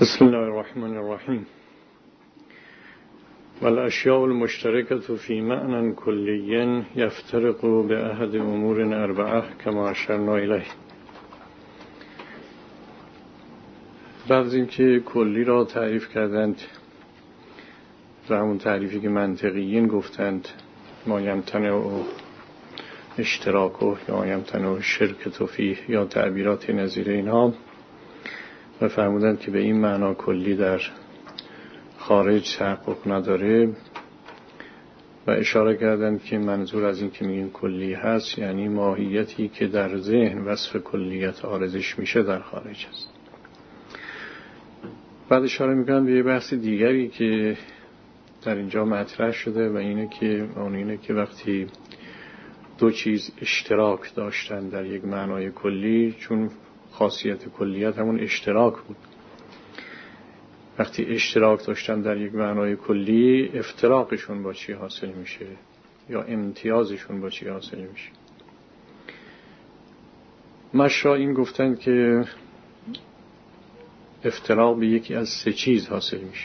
بسم الله الرحمن الرحیم. والاشیاء المشترکة فی معنى کلی یفترق باحد امور اربعه کما اشرنا الیه. بعد از اینکه کلی را تعریف کردند و همون تعریفی که منطقیین گفتند ما یمتنع اشتراک و یا یمتنع شرکت فیه یا تعبیرات نظیر اینها، و فرمودند که به این معنا کلی در خارج تحقق نداره و اشاره کردند که منظور از این که میگیم کلی هست یعنی ماهیتی که در ذهن وصف کلیت عارضش میشه در خارج است. بعد اشاره میکنند به یه بحث دیگری که در اینجا مطرح شده و اینه که وقتی دو چیز اشتراک داشتن در یک معنای کلی، چون خاصیت کلیت همون اشتراک بود، وقتی اشتراک داشتن در یک معنای کلی، افتراقشون با چی حاصل میشه یا امتیازشون با چی حاصل میشه؟ مشرا این گفتن که افتراق به یکی از سه چیز حاصل میشه.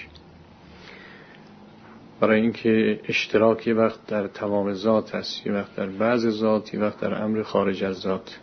برای اینکه اشتراک یه وقت در تمام ذات هست، یه وقت در بعض ذات، یه وقت در امر خارج از ذات.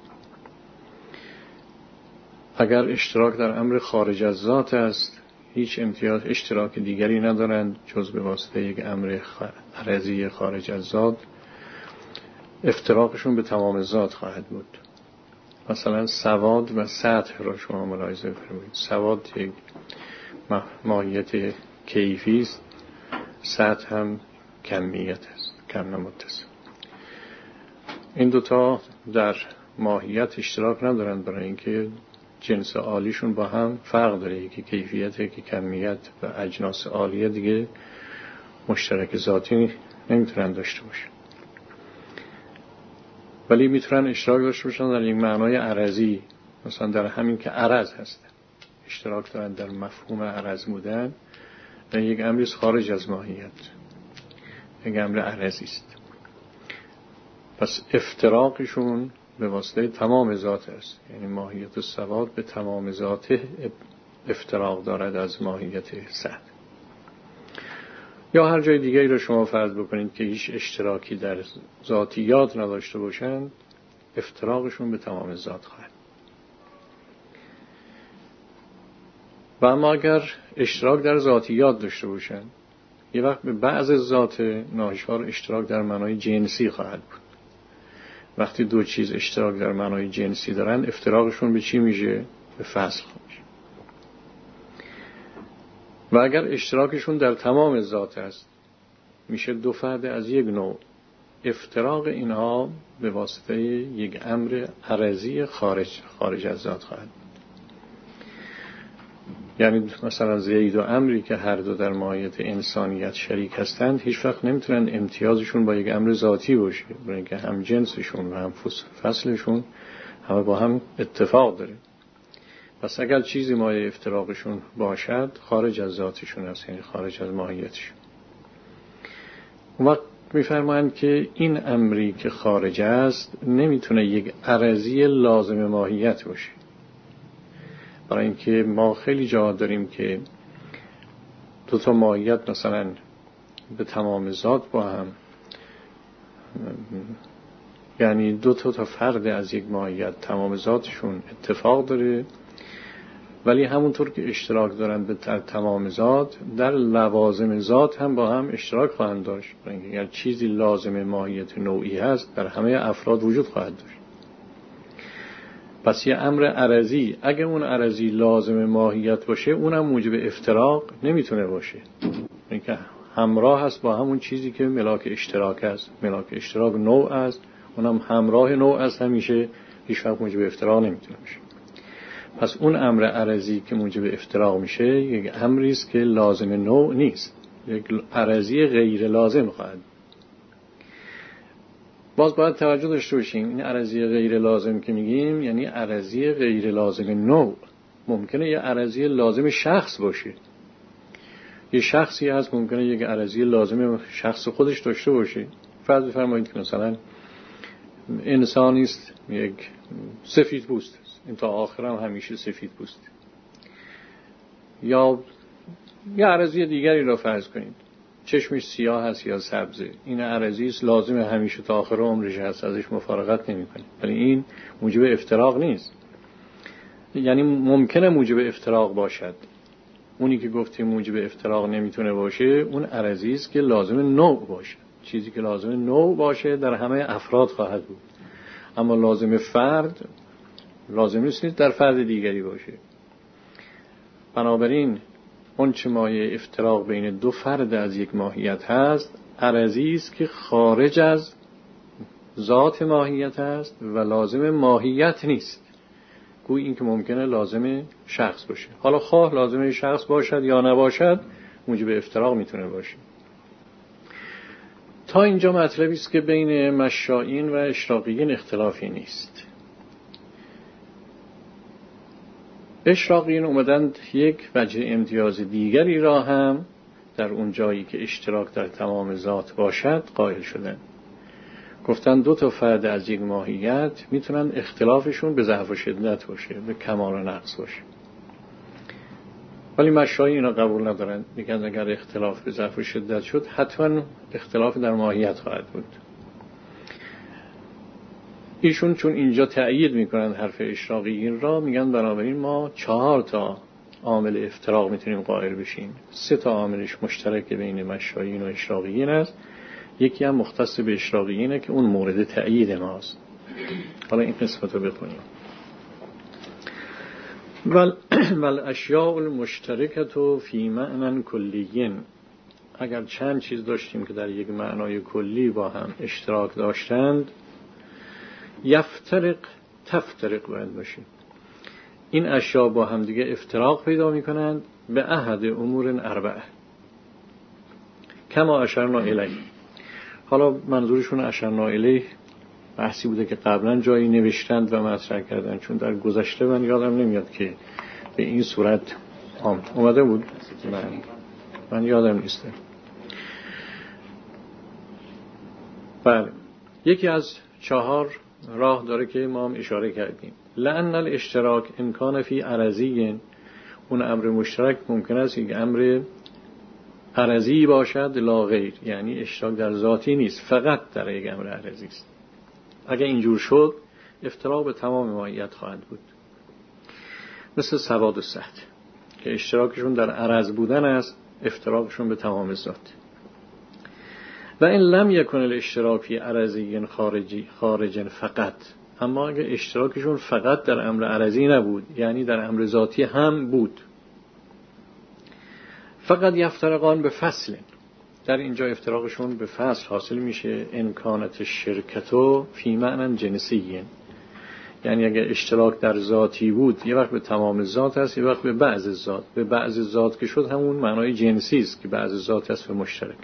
اگر اشتراک در امر خارج از ذات است، هیچ امتیاز اشتراک دیگری ندارند جز به واسطه یک امر عرضی خارج از ذات. افتراقشون به تمام ذات خواهد بود. مثلا سواد و سطح را شما ملاحظه فرمایید. سواد یک ماهیت کیفی است، سطح هم کمیت است، کم نمتصل. این دوتا در ماهیت اشتراک ندارند، برای اینکه جنس عالیشون با هم فرق داره، یکی کیفیت یکی کمیت، و اجناس عالیه دیگه مشترک ذاتی نمیتونن داشته باشن، ولی میتونن اشتراک داشته باشن در یک معنای عرضی. مثلا در همین که عرض هستن اشتراک دارن در مفهوم عرض بودن و یک امری خارج از ماهیت، یک امر عرضی است. پس افتراقشون به واسطه تمام ذات است، یعنی ماهیت سواد به تمام ذات افتراق دارد از ماهیت سطح. یا هر جای دیگری رو شما فرض بکنید که هیچ اشتراکی در ذاتیات نداشته باشند، افتراقشون به تمام ذات خواهد. و اما اگر اشتراک در ذاتیات داشته باشند، یه وقت به بعض ذات ناهشار اشتراک در معنای جنسی خواهد بود. وقتی دو چیز اشتراک در معنای جنسی دارن، افتراقشون به چی میشه؟ به فصل میشه. و اگر اشتراکشون در تمام ذات است، میشه دو فرد از یک نوع. افتراق اینها به واسطه یک امر عرضی خارج از ذات خواهد. یعنی مثلا زید و عمری که هر دو در ماهیت انسانیت شریک هستند، هیچ وقت نمیتونن امتیازشون با یک امر ذاتی باشه، برای اینکه هم جنسشون و هم فصلشون همه با هم اتفاق داره. پس اگر چیزی مایه افتراقشون باشد، خارج از ذاتشون است، یعنی خارج از ماهیتشون. اون وقت میفرمایند که این امری که خارج است نمیتونه یک عرضی لازم ماهیت باشه، برای اینکه ما خیلی جا داریم که دو تا ماهیت مثلا به تمام ذات با هم، یعنی دو تا فرد از یک ماهیت تمام ذاتشون اتفاق داره، ولی همونطور که اشتراک دارن به تمام ذات، در لوازم ذات هم با هم اشتراک خواهند داشت. برای اینکه اگر چیزی لازم ماهیت نوعی هست، در همه افراد وجود خواهد داشت. پس یه امر عرضی، اگه اون عرضی لازم ماهیت باشه، اونم موجب افتراق نمیتونه باشه، اینکه همراه هست با همون چیزی که ملاک اشتراک است. ملاک اشتراک نوع است، اونم همراه نوع است، همیشه هیچ وقت موجب افتراق نمیتونه باشه. پس اون امر عرضی که موجب افتراق میشه، یک امری است که لازم نوع نیست، یک عرضی غیر لازم خواهد. باز باید توجه داشته باشیم، این عرضی غیر لازم که میگیم یعنی عرضی غیر لازم نوع. ممکنه یه عرضی لازم شخص باشه، یه شخصی هست ممکنه یک عرضی لازم شخص خودش داشته باشه. فرض بفرمایید که مثلا انسانی است، یک سفید پوست است، این تا آخر هم همیشه سفید پوست، یا یه عرضی دیگری را فرض کنید، چشمش سیاه هست یا سبزه، این عرضی است لازم همیشه تا آخر عمرش هست، ازش مفارقت نمی‌کنه، ولی این موجب افتراق نیست. یعنی ممکنه موجب افتراق باشد. اونی که گفتیم موجب افتراق نمیتونه باشه اون عرضی است که لازم نوع باشه. چیزی که لازم نوع باشه در همه افراد خواهد بود، اما لازم فرد لازم نیست در فرد دیگری باشه. بنابراین اون چه مایه افتراق بین دو فرد از یک ماهیت هست عرضی است که خارج از ذات ماهیت است و لازم ماهیت نیست. گویا این که ممکنه لازم شخص باشه. حالا خواه لازم شخص باشد یا نباشد موجب افتراق میتونه باشه. تا اینجا مطلبی است که بین مشائین و اشراقیین اختلافی نیست. اشراقیین اومدند یک وجه امتیاز دیگری را هم در اون جایی که اشتراک در تمام ذات باشد قائل شدند. گفتن دو تا فرد از یک ماهیت میتونن اختلافشون به ضعف و شدت باشه، به کمال و نقص باشه، ولی مشایخ اینا قبول ندارن. میگن اگر اختلاف به ضعف و شدت شد حتما اختلاف در ماهیت خواهد بود. ایشون چون اینجا تأیید میکنن حرف اشراقیین را، میگن بنابراین ما 4 تا عامل افتراق میتونیم قائل بشیم. 3 تا عاملش مشترک بین مشایخ و اشراقیین است، یکی هم مختص به اشراقیینه که اون مورد تأیید ماست. حالا این قسمت رو بخونیم. والاشیاء المشترکة فی معنی کلیین، اگر چند چیز داشتیم که در یک معنای کلی با هم اشتراک داشتند، یفترق تفترق باید باشه. این اشیاء با هم دیگه افتراق پیدا میکنند به احد امور 4 کما اشرنا الیه. حالا منظورشون اشرنا الیه بحثی بوده که قبلا جایی نوشتند و مطرح کردن، چون در گذشته من یادم نمیاد که به این صورت اومده بود، من یادم نیسته. بله، یکی از 4 راه داره که ما هم اشاره کردیم. لأن الاشتراک امکان فی عرضی، اون امر مشترک ممکن است یک امر عرضی باشد لا غیر، یعنی اشتراک در ذاتی نیست، فقط در یک امر عرضی است. اگر اینجور شد افتراق به تمام ماهیت خواهد بود، مثل سواد و سهت که اشتراکشون در عرض بودن است، افتراقشون به تمام ذات. و این لم یکن الاشتراک فی عرضی خارجا فقط، اما اگر اشتراکشون فقط در امر عرضی نبود، یعنی در امر ذاتی هم بود، فقط یفترقان به فصل، در اینجا افتراقشون به فصل حاصل میشه. امکانات شرکتو فی معنی جنسی، یعنی اگر اشتراک در ذاتی بود یه وقت به تمام ذات است، یه وقت به بعض ذات. به بعض ذات که شد همون معنای جنسی است که بعض ذات است و مشترک.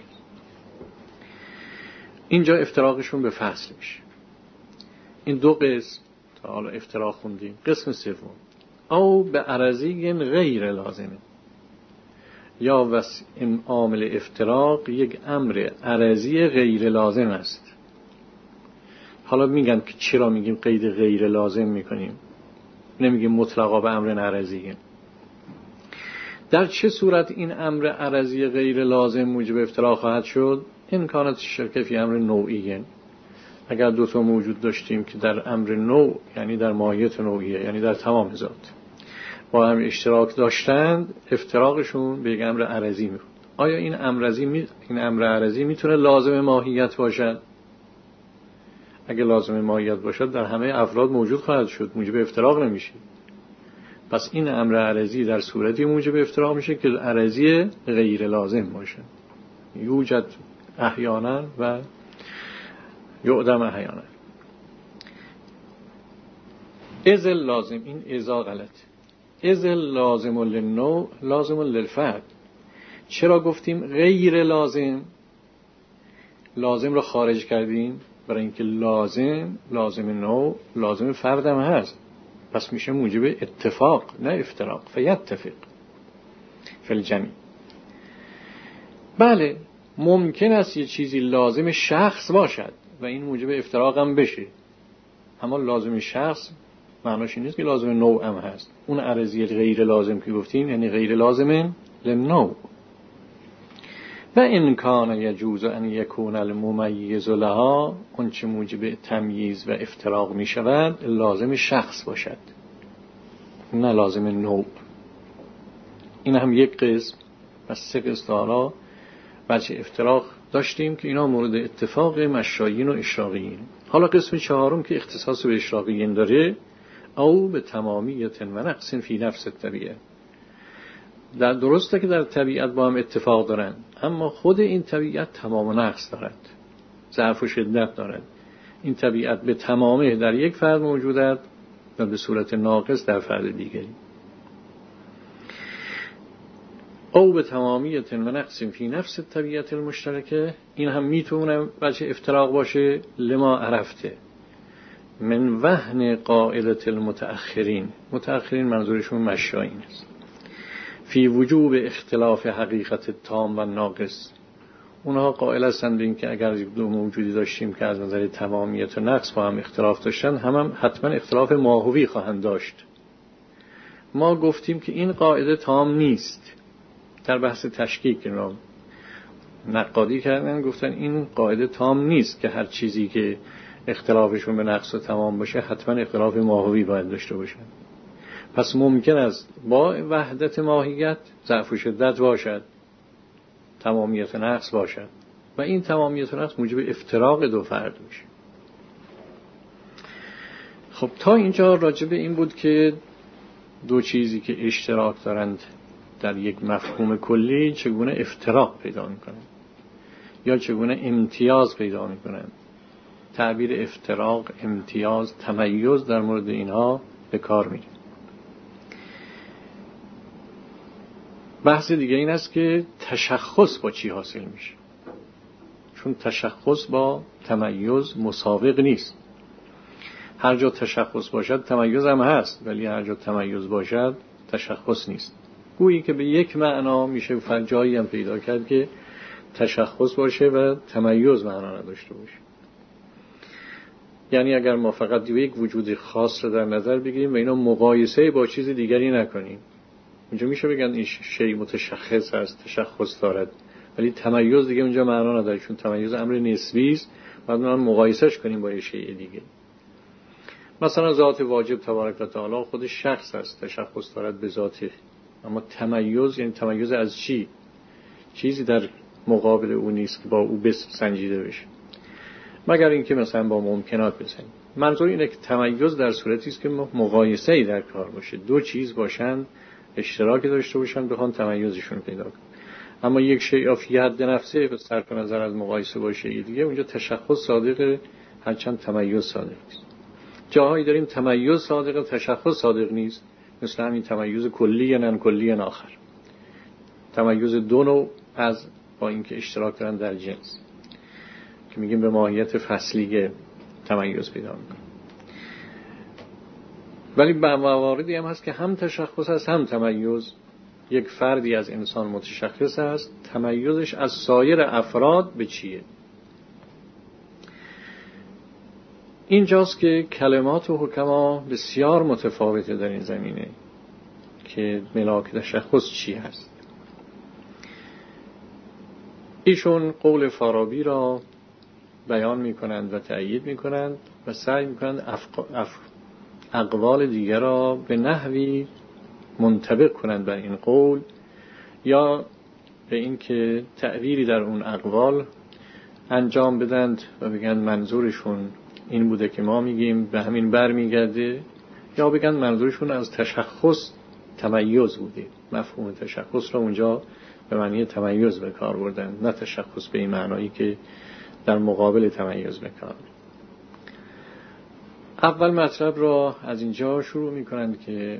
اینجا افتراقشون به فصل میشه. این 2 قسم تا حالا افتراق خوندیم. قسم سوم او به عرضی غیر لازمه، یا عامل افتراق یک امر عرضی غیر لازم است. حالا میگن که چرا میگیم قید غیر لازم میکنیم، نمیگیم مطلقا به امر عرضی. در چه صورت این امر عرضی غیر لازم موجب افتراق خواهد شد؟ امکانات شرکت فی امر نوعی، اگر 2 تا موجود داشتیم که در امر نوع، یعنی در ماهیت نوعیه، یعنی در تمام ذات با هم اشتراک داشتند، افتراقشون به یک امر عرضی میخواد. آیا این امر عرضی میتونه لازم ماهیت باشد؟ اگه لازم ماهیت باشد در همه افراد موجود خواهد شد، موجب افتراق نمیشه. پس این امر عرضی در صورتی موجب افتراق میشه که عرضی غیر لازم باشه، یوجد احیانا و یعدم احیانا. ازل لازم، این ازا غلط. ازل لازم للنوع لازم للفرد. چرا گفتیم غیر لازم؟ لازم رو خارج کردیم برای اینکه لازم نوع لازم فردم هست، پس میشه موجب اتفاق نه افتراق. فیتفق فی الجمع. بله، ممکن است یه چیزی لازم شخص باشد و این موجب افتراق هم بشه، اما لازم شخص معناش این نیست که لازم نوع هم هست. اون عرضی غیر لازم که گفتیم یعنی غیر لازم للنوع. و ان کان یجوز ان یکون الممیز لها، اون چه موجب تمییز و افتراق می شود لازم شخص باشد نه لازم نوع. این هم یک قسم. و سه قسم حالا بچه افتراق داشتیم که اینا مورد اتفاق مشایین و اشراقیین. حالا قسم چهارم که اختصاص به اشراقیین داره، او به تمامیت و نقص فی نفس الطبیعه. در درسته که در طبیعت با هم اتفاق دارن، اما خود این طبیعت تمام و نقص دارد، ضعف و شدت دارد. این طبیعت به تمامه در یک فرد موجودت و به صورت ناقص در فرد دیگری. او به تمامیت و نقص فی نفس الطبیعت المشترکه، این هم میتونه بچه افتراق باشه لما عرفته من وهن قائلت المتأخرین. متأخرین منظورشون مشایین است. فی وجوب اختلاف حقیقت تام و ناقص. اونها قائل هستند به این که اگر دو موجودی داشتیم که از نظر تمامیت و نقص با هم اختلاف داشتن، هم حتما اختلاف ماهوی خواهند داشت. ما گفتیم که این قاعده تام نیست. در بحث تشکیک رو نقادی کردن، گفتن این قاعده تام نیست که هر چیزی که اختلافشون به نقص و تمام باشه حتما اختلاف ماهوی باید داشته باشن. پس ممکن است با وحدت ماهیت ضعف و شدت باشد، تمامیت و نقص باشد و این تمامیت و نقص موجب افتراق دو فرد میشه. خب تا اینجا راجب این بود که دو چیزی که اشتراک دارند در یک مفهوم کلی چگونه افتراق پیدا میکنند یا چگونه امتیاز پیدا میکنند. تعبیر افتراق، امتیاز، تمیز در مورد اینها به کار میره. بحث دیگه این است که تشخص با چی حاصل میشه، چون تشخص با تمیز مساوق نیست. هر جا تشخص باشد تمیز هم هست، ولی هر جا تمیز باشد تشخص نیست. گویی که به یک معنا میشه جایی هم پیدا کرد که تشخص باشه و تمیز معنا نداشته باشه. یعنی اگر ما فقط یک وجود خاص رو در نظر بگیریم و اینا مقایسه با چیز دیگری نکنیم، اونجا میشه بگن این شیء متشخص است، تشخص دارد، ولی تمیز دیگه اونجا معنا نداره، چون تمیز امر نسبی است. بعد ما مقایسهش کنیم با یه شیء دیگه. مثلا ذات واجب تبارک و تعالی خودش شخص است، تشخص دارد به ذاته، اما تمیز یعنی تمیز از چی؟ چیزی در مقابل او نیست که با او بس سنجیده بشه، مگر اینکه مثلا با ممکنات بسنجیم. منظور اینه که تمیز در صورتی است که مقایسه‌ای در کار باشه، دو چیز باشن اشتراک داشته باشن بخوان تمیزشون پیدا کنن. اما یک شیء فی حد نفسه به صرف نظر از مقایسه با شیء دیگه، اونجا تشخص صادقه هرچند تمیز صادق نیست. جاهایی داریم تمیز صادقه تشخص صادق نیست، مثل همین تمیز کلی یا نن کلی آخر، تمیز دو نوع از با اینکه اشتراک دارن در جنس که میگیم به ماهیت فصلیه تمیز پیدا میکنه. ولی به مواردی هم هست که هم تشخص هست هم تمیز. یک فردی از انسان متشخص است، تمیزش از سایر افراد به چیه؟ اینجاست که کلمات و حکما بسیار متفاوته در این زمینه که ملاک تشخص چی هست. ایشون قول فارابی را بیان میکنند و تأیید میکنند و سعی میکنند اقوال دیگر را به نحوی منطبق کنند بر این قول، یا به این که تعبیری در اون اقوال انجام بدند و بگن منظورشون این بوده که ما میگیم به همین بر میگرده، یا بگن منظورشون از تشخص تمیز بوده، مفهوم تشخص را اونجا به معنی تمیز به کار بردن، نه تشخص به این معنایی که در مقابل تمیز به کار. اول مطلب را از اینجا شروع میکنند که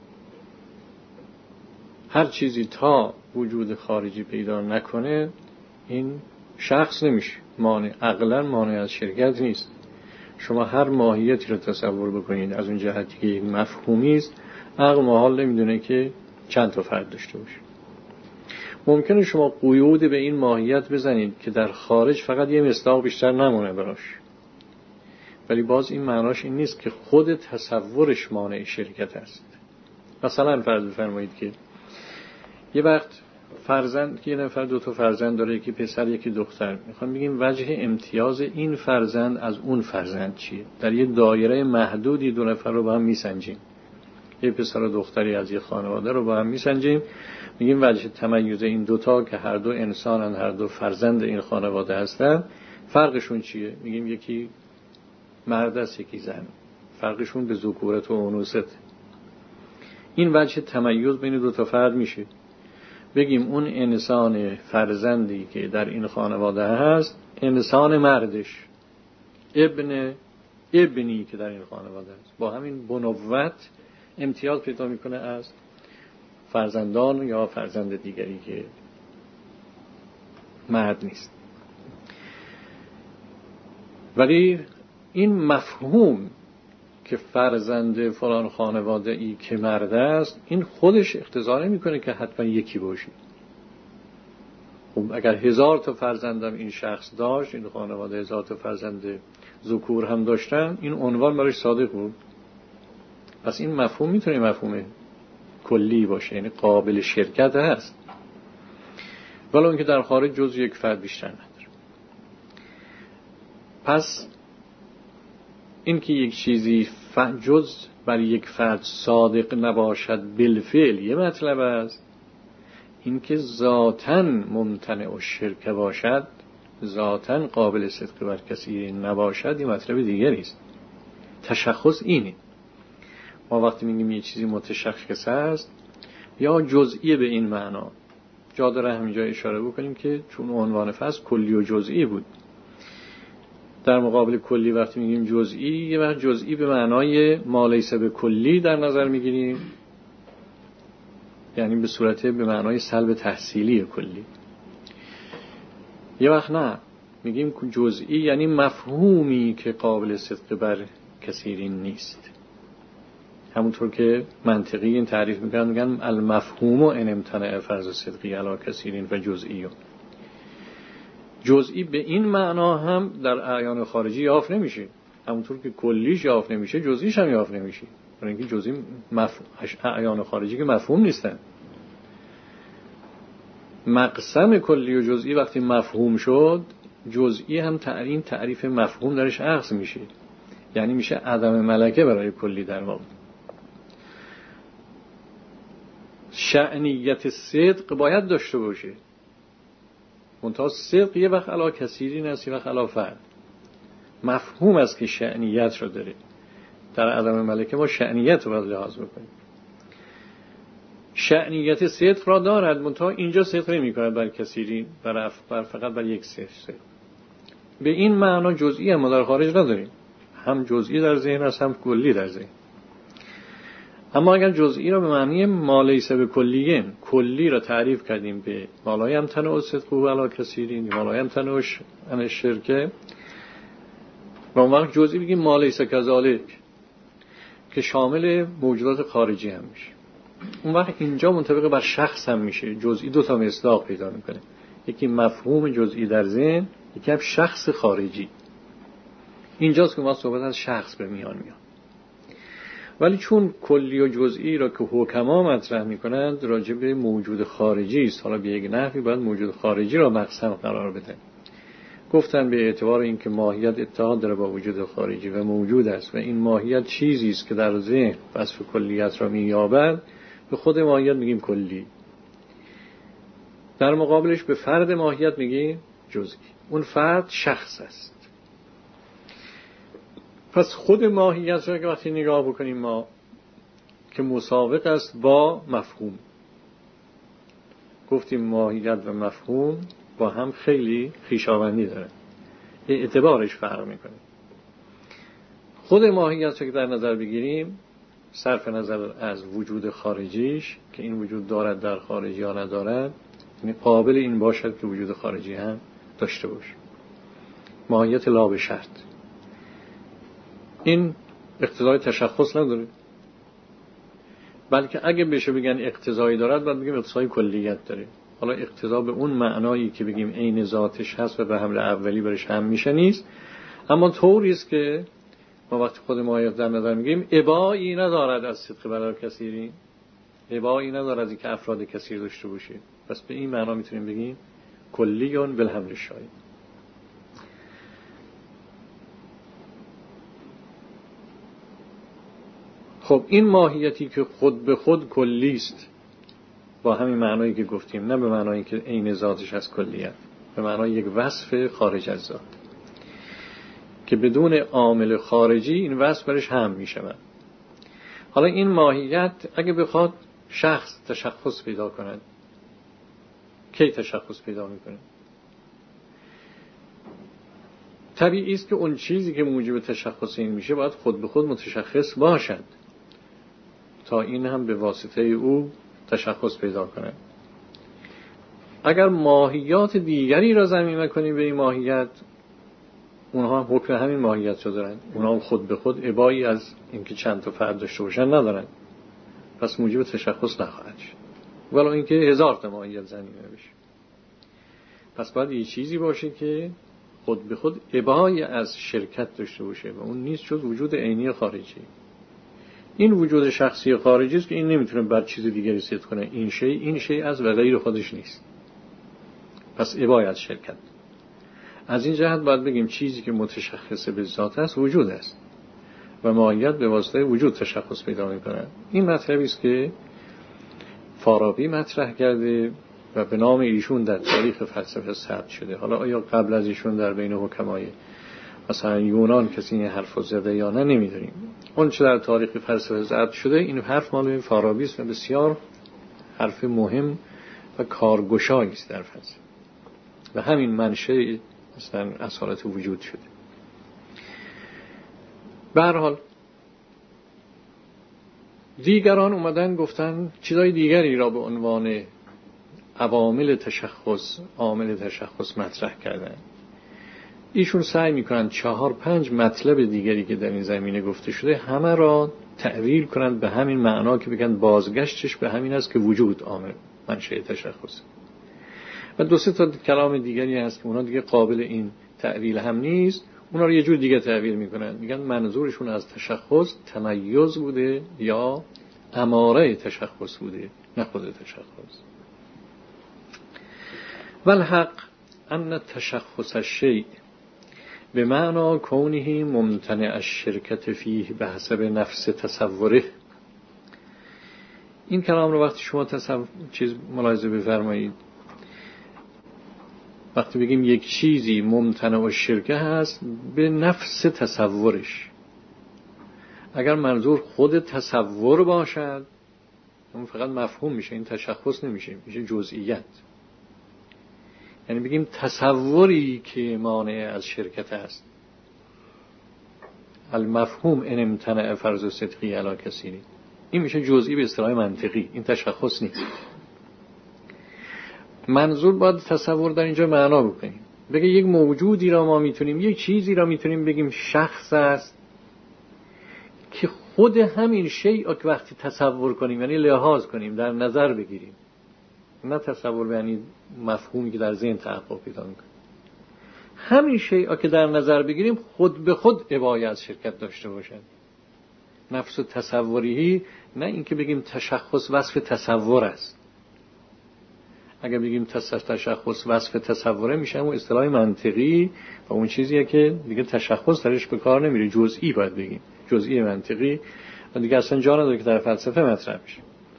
هر چیزی تا وجود خارجی پیدا نکنه این شخص نمیشه، عقلا مانع از شرکت نیست. شما هر ماهیتی رو تصور بکنید از اون جهتی که یک مفهومی است، عقل محال نمیدونه که چند تا فرد داشته باشه. ممکنه شما قیود به این ماهیت بزنید که در خارج فقط یه مصداق بیشتر نمونه براش، ولی باز این معناش این نیست که خود تصورش مانع شرکت است. مثلا فرض بفرمایید که یه وقت فرزند، یه نفر 2 تا فرزند داره، یکی پسر یکی دختر، میخوام بگیم وجه امتیاز این فرزند از اون فرزند چیه؟ در یه دایره محدودی 2 نفر رو با هم میسنجیم، یه پسر و دختری از یه خانواده رو با هم میسنجیم، میگیم وجه تمیز این 2 تا که هر 2 انسانن، هر 2 فرزند این خانواده هستن، فرقشون چیه؟ میگیم یکی مرد است یکی زن، فرقشون به ذکورت و انوثت. این وجه تمیز بین 2 تا فرد میشه. بگیم اون انسان فرزندی که در این خانواده هست، انسان مردش، ابنی که در این خانواده هست، با همین بنوت امتیاز پیدا میکنه از فرزندان یا فرزند دیگری که مرد نیست. ولی این مفهوم که فرزند فلان خانواده ای که مرد است، این خودش اقتضا نمیکنه که حتما یکی باشی. خب اگر 1000 تا فرزندم این شخص داشت، این خانواده 1000 تا فرزند ذکور هم داشتن، این عنوان براش صادق بود. پس این مفهوم میتونه مفهوم کلی باشه، یعنی قابل شرکت هست، ولی اون که در خارج جز یک فرد بیشتر نداره. پس این که یک چیزی جز بر یک فرد صادق نباشد بالفعل یه مطلب است، این که ذاتاً ممتنع و شرک باشد، ذاتاً قابل صدق بر کسی نباشد، یه مطلب دیگری است. تشخص اینه. ما وقتی میگیم یه چیزی متشخص است یا جزئی به این معنا، جا داره همینجا اشاره بکنیم که چون عنوان فصل کلی و جزئی بود، در مقابل کلی وقتی میگیم جزئی، یه وقت جزئی به معنای ما لیس به کلی در نظر میگیریم، یعنی به صورت به معنای سلب تحصیلی کلی. یه وقت نه، میگیم جزئی یعنی مفهومی که قابل صدق بر کثیرین نیست. همونطور که منطقی این تعریف میگن المفهوم و ان امتنع فرض صدقی علی کثیرین و جزئی. جزئی به این معنا هم در اعیان خارجی یافت نمیشه، همونطور که کلیش یافت نمیشه جزئیش هم یافت نمیشه، برای اینکه جزئی اعیان خارجی که مفهوم نیستن. مقسم کلی و جزئی وقتی مفهوم شد، جزئی هم تعریف مفهوم درش اخذ میشه، یعنی میشه عدم ملکه برای کلی در واقع. شأنیت صدق باید داشته باشه، منتها صدق یه وقت علا کثیرین است، یه وقت علا فرد. مفهوم است که شأنیت رو داره. در عدم ملکه ما شأنیت رو باید لحاظ بکنیم. شأنیت صدق را دارد، منتها اینجا صدق نمی کند بر کثیرین، فقط بر یک صدق. به این معنا جزئی هم ما در خارج نداریم، هم جزئی در ذهن است هم کلی در ذهن. اما اگر جزئی را به معنی ما لیس به کلیه، کلی را تعریف کردیم به ما لا یمتنع صدق و علی کثیرین، ما لا یمتنع عن الشرک، و اون وقت جزئی بگیم ما لیس کذالک که شامل موجودات خارجی هم میشه. اون وقت اینجا منطبق بر شخص هم میشه. جزئی 2 تا مصداق پیدا میکنه، یکی مفهوم جزئی در ذهن، یکی هم شخص خارجی. اینجاست که ما صحبت از شخص به میان میاد. ولی چون کلی و جزئی را که حکما مطرح میکنند راجع به موجود خارجی است، حالا به یک نحوی باید موجود خارجی را مقسم قرار بدن. گفتن به اعتبار اینکه ماهیت اتحاد داره با وجود خارجی و موجود است و این ماهیت چیزی است که در ذهن وصف کلیت را مییابد، به خود ماهیت میگیم کلی. در مقابلش به فرد ماهیت میگیم جزئی. اون فرد شخص است. پس خود ماهیت را که وقتی نگاه بکنیم ما که مساوق است با مفهوم، گفتیم ماهیت و مفهوم با هم خیلی خویشاوندی داره، اعتبارش فرق میکنه. خود ماهیت را که در نظر بگیریم صرف نظر از وجود خارجیش که این وجود دارد در خارجی یا ندارد، یعنی قابل این باشد که وجود خارجی هم داشته باشه. ماهیت لا به شرط، این اقتضای تشخص نداره، بلکه اگه بشه بگن اقتضایی دارد باید بگیم اقتضای کلیت داره. حالا اقتضا به اون معنایی که بگیم عین ذاتش هست و به حمل اولی برش هم میشه نیست، اما طوری است که ما وقتی خود ماهیت در نظر میگیم ابایی ندارد از صدق برای کثیری، ابایی ندارد از اینکه افراد کثیر داشته باشه. پس به این معنا میتونیم بگیم کلیون بالحمل شایع. خب این ماهیتی که خود به خود کلی است، با همین معنایی که گفتیم، نه به معنایی که عین ذاتش از کلیت، به معنای یک وصف خارج از ذات که بدون عامل خارجی این وصف برش هم میشود. حالا این ماهیت اگه بخواد شخص تشخص پیدا کند، کی تشخص پیدا میکنه؟ طبیعی است که اون چیزی که موجب تشخص این میشه باید خود به خود متشخص باشد تا این هم به واسطه او تشخص پیدا کنه. اگر ماهیات دیگری را ضمیمه کنیم به این ماهیت، اونها هم حکم همین ماهیت رو دارن، اونها هم خود به خود ابایی از اینکه چند تا فرد داشته باشن ندارن، پس موجب تشخص نخواهد شد، ولی اینکه 1000 تا ماهیت ضمیمه بشه. پس باید یه چیزی باشه که خود به خود ابایی از شرکت داشته باشه و اون نیست جز وجود عینی خارجی. این وجود شخصی خارجی است که این نمیتونه بر چیز دیگری صدق کنه. این شی از و غیر خودش نیست، پس ابایی از شرکت. از این جهت باید بگیم چیزی که متشخص به ذات است وجود است و ماهیت به واسطه وجود تشخص پیدا می‌کند. این مطلبی است که فارابی مطرح کرده و به نام ایشون در تاریخ فلسفه ثبت شده. حالا آیا قبل از ایشون در بین حکمای مثلا یونان کسی این حرفو زده یا نه نمی‌دونیم. اون چه در تاریخ فلسفه ثبت شده این حرف مال فارابی است و بسیار حرف مهم و کارگشایی است در فلسفه و همین منشأ مثلا اصالت وجود شده. به هر حال دیگران اومدن گفتن چیزای دیگری را به عنوان عوامل تشخص، عامل تشخص مطرح کردن. ایشون سعی میکنن 4-5 مطلب دیگری که در این زمینه گفته شده همه را تأویل کنند به همین معنا که بگن بازگشتش به همین است که وجود عامل منشأ تشخص. و 2-3 تا کلام دیگری هست که اونا دیگه قابل این تأویل هم نیست، اونا رو یه جور دیگه تأویل میکنن، میگن منظورشون از تشخص تمیز بوده یا اماره تشخص بوده، نه خود تشخص. والحق ان تشخص الشیء به معنی کونه ممتنع الشرکت فیه به حسب نفس تصوره. این کلام رو وقتی شما چیز ملاحظه بفرمایید، وقتی بگیم یک چیزی ممتنع الشرکه هست به نفس تصورش، اگر منظور خود تصور باشد اون فقط مفهوم میشه، این تشخص نمیشه، میشه جزئیت. یعنی بگیم تصوری که مانع از شرکت است، المفهوم ان امتنع فرض صدقی علی کثیری، این میشه جزئی به اصطلاح منطقی، این تشخص نیست. منظور باید تصور در اینجا معنا بکنیم، بگه یک موجودی را ما میتونیم، یک چیزی را میتونیم بگیم شخص است که خود همین شیء که وقتی تصور کنیم یعنی لحاظ کنیم، در نظر بگیریم، نه تصور یعنی مفهومی که در ذهن تحقق پیدا میکنه، همین شیء که در نظر بگیریم خود به خود ابایی از شرکت داشته باشد. نفس تصوریهی، نه اینکه بگیم تشخص وصف تصور است. اگر بگیم تشخص وصف تصوره میشه اون اصطلاح منطقی و اون چیزیه که دیگه تشخص درش به کار نمیره، جزئی باید بگیم، جزئی منطقی و دیگه اصلا جا نداره که در فلسفه مطرح بشه.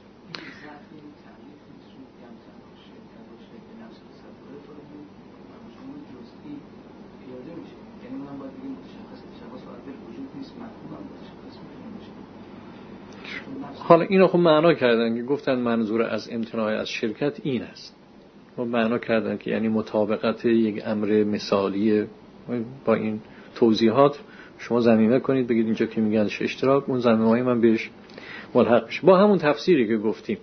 حالا اینو خب معنا کردن که گفتن منظور از امتناع از شرکت این است، و معنا کردن که یعنی مطابقت یک امر مثالی. با این توضیحات شما ضمیمه کنید بگید اینجا که میگن اشتراک، اون ضمیمه‌های من بهش ملحق بشه با همون تفسیری که گفتیم.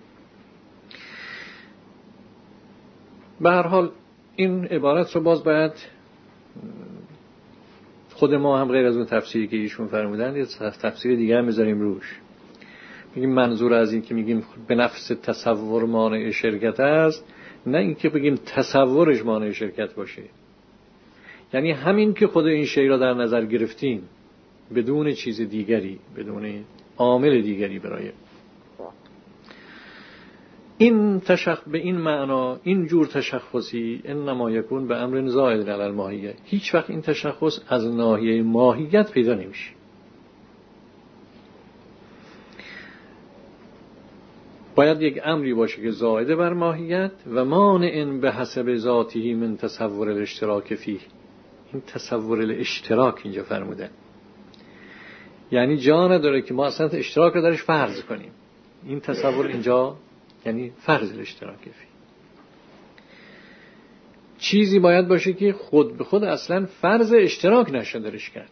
به هر حال این عبارت رو باز باید خود ما هم غیر از اون تفسیری که ایشون فرمودن یه تفسیر دیگه هم بذاریم روش. میگیم منظور از این که میگیم به نفس تصور مانع شرکت است، نه این که بگیم تصورش مانع شرکت باشه، یعنی همین که خود این شی را در نظر گرفتیم بدون چیز دیگری، بدون عامل دیگری برای این به این معنا این جور تشخصی انما یکون به امر زائد علی الماهیه. هیچ وقت این تشخص از ناحیه ماهیت پیدا نمیشه. باید یک امری باشه که زائد بر ماهیت و مانع به حسب ذاته من تصور الاشتراک فیه. این تصور الاشتراک اینجا فرمودن، یعنی جا نداره که ما اصلا اشتراک رو درش فرض کنیم. این تصور اینجا یعنی فرض الاشتراک فیه. چیزی باید باشه که خود به خود اصلا فرض اشتراک نشه درش کرد.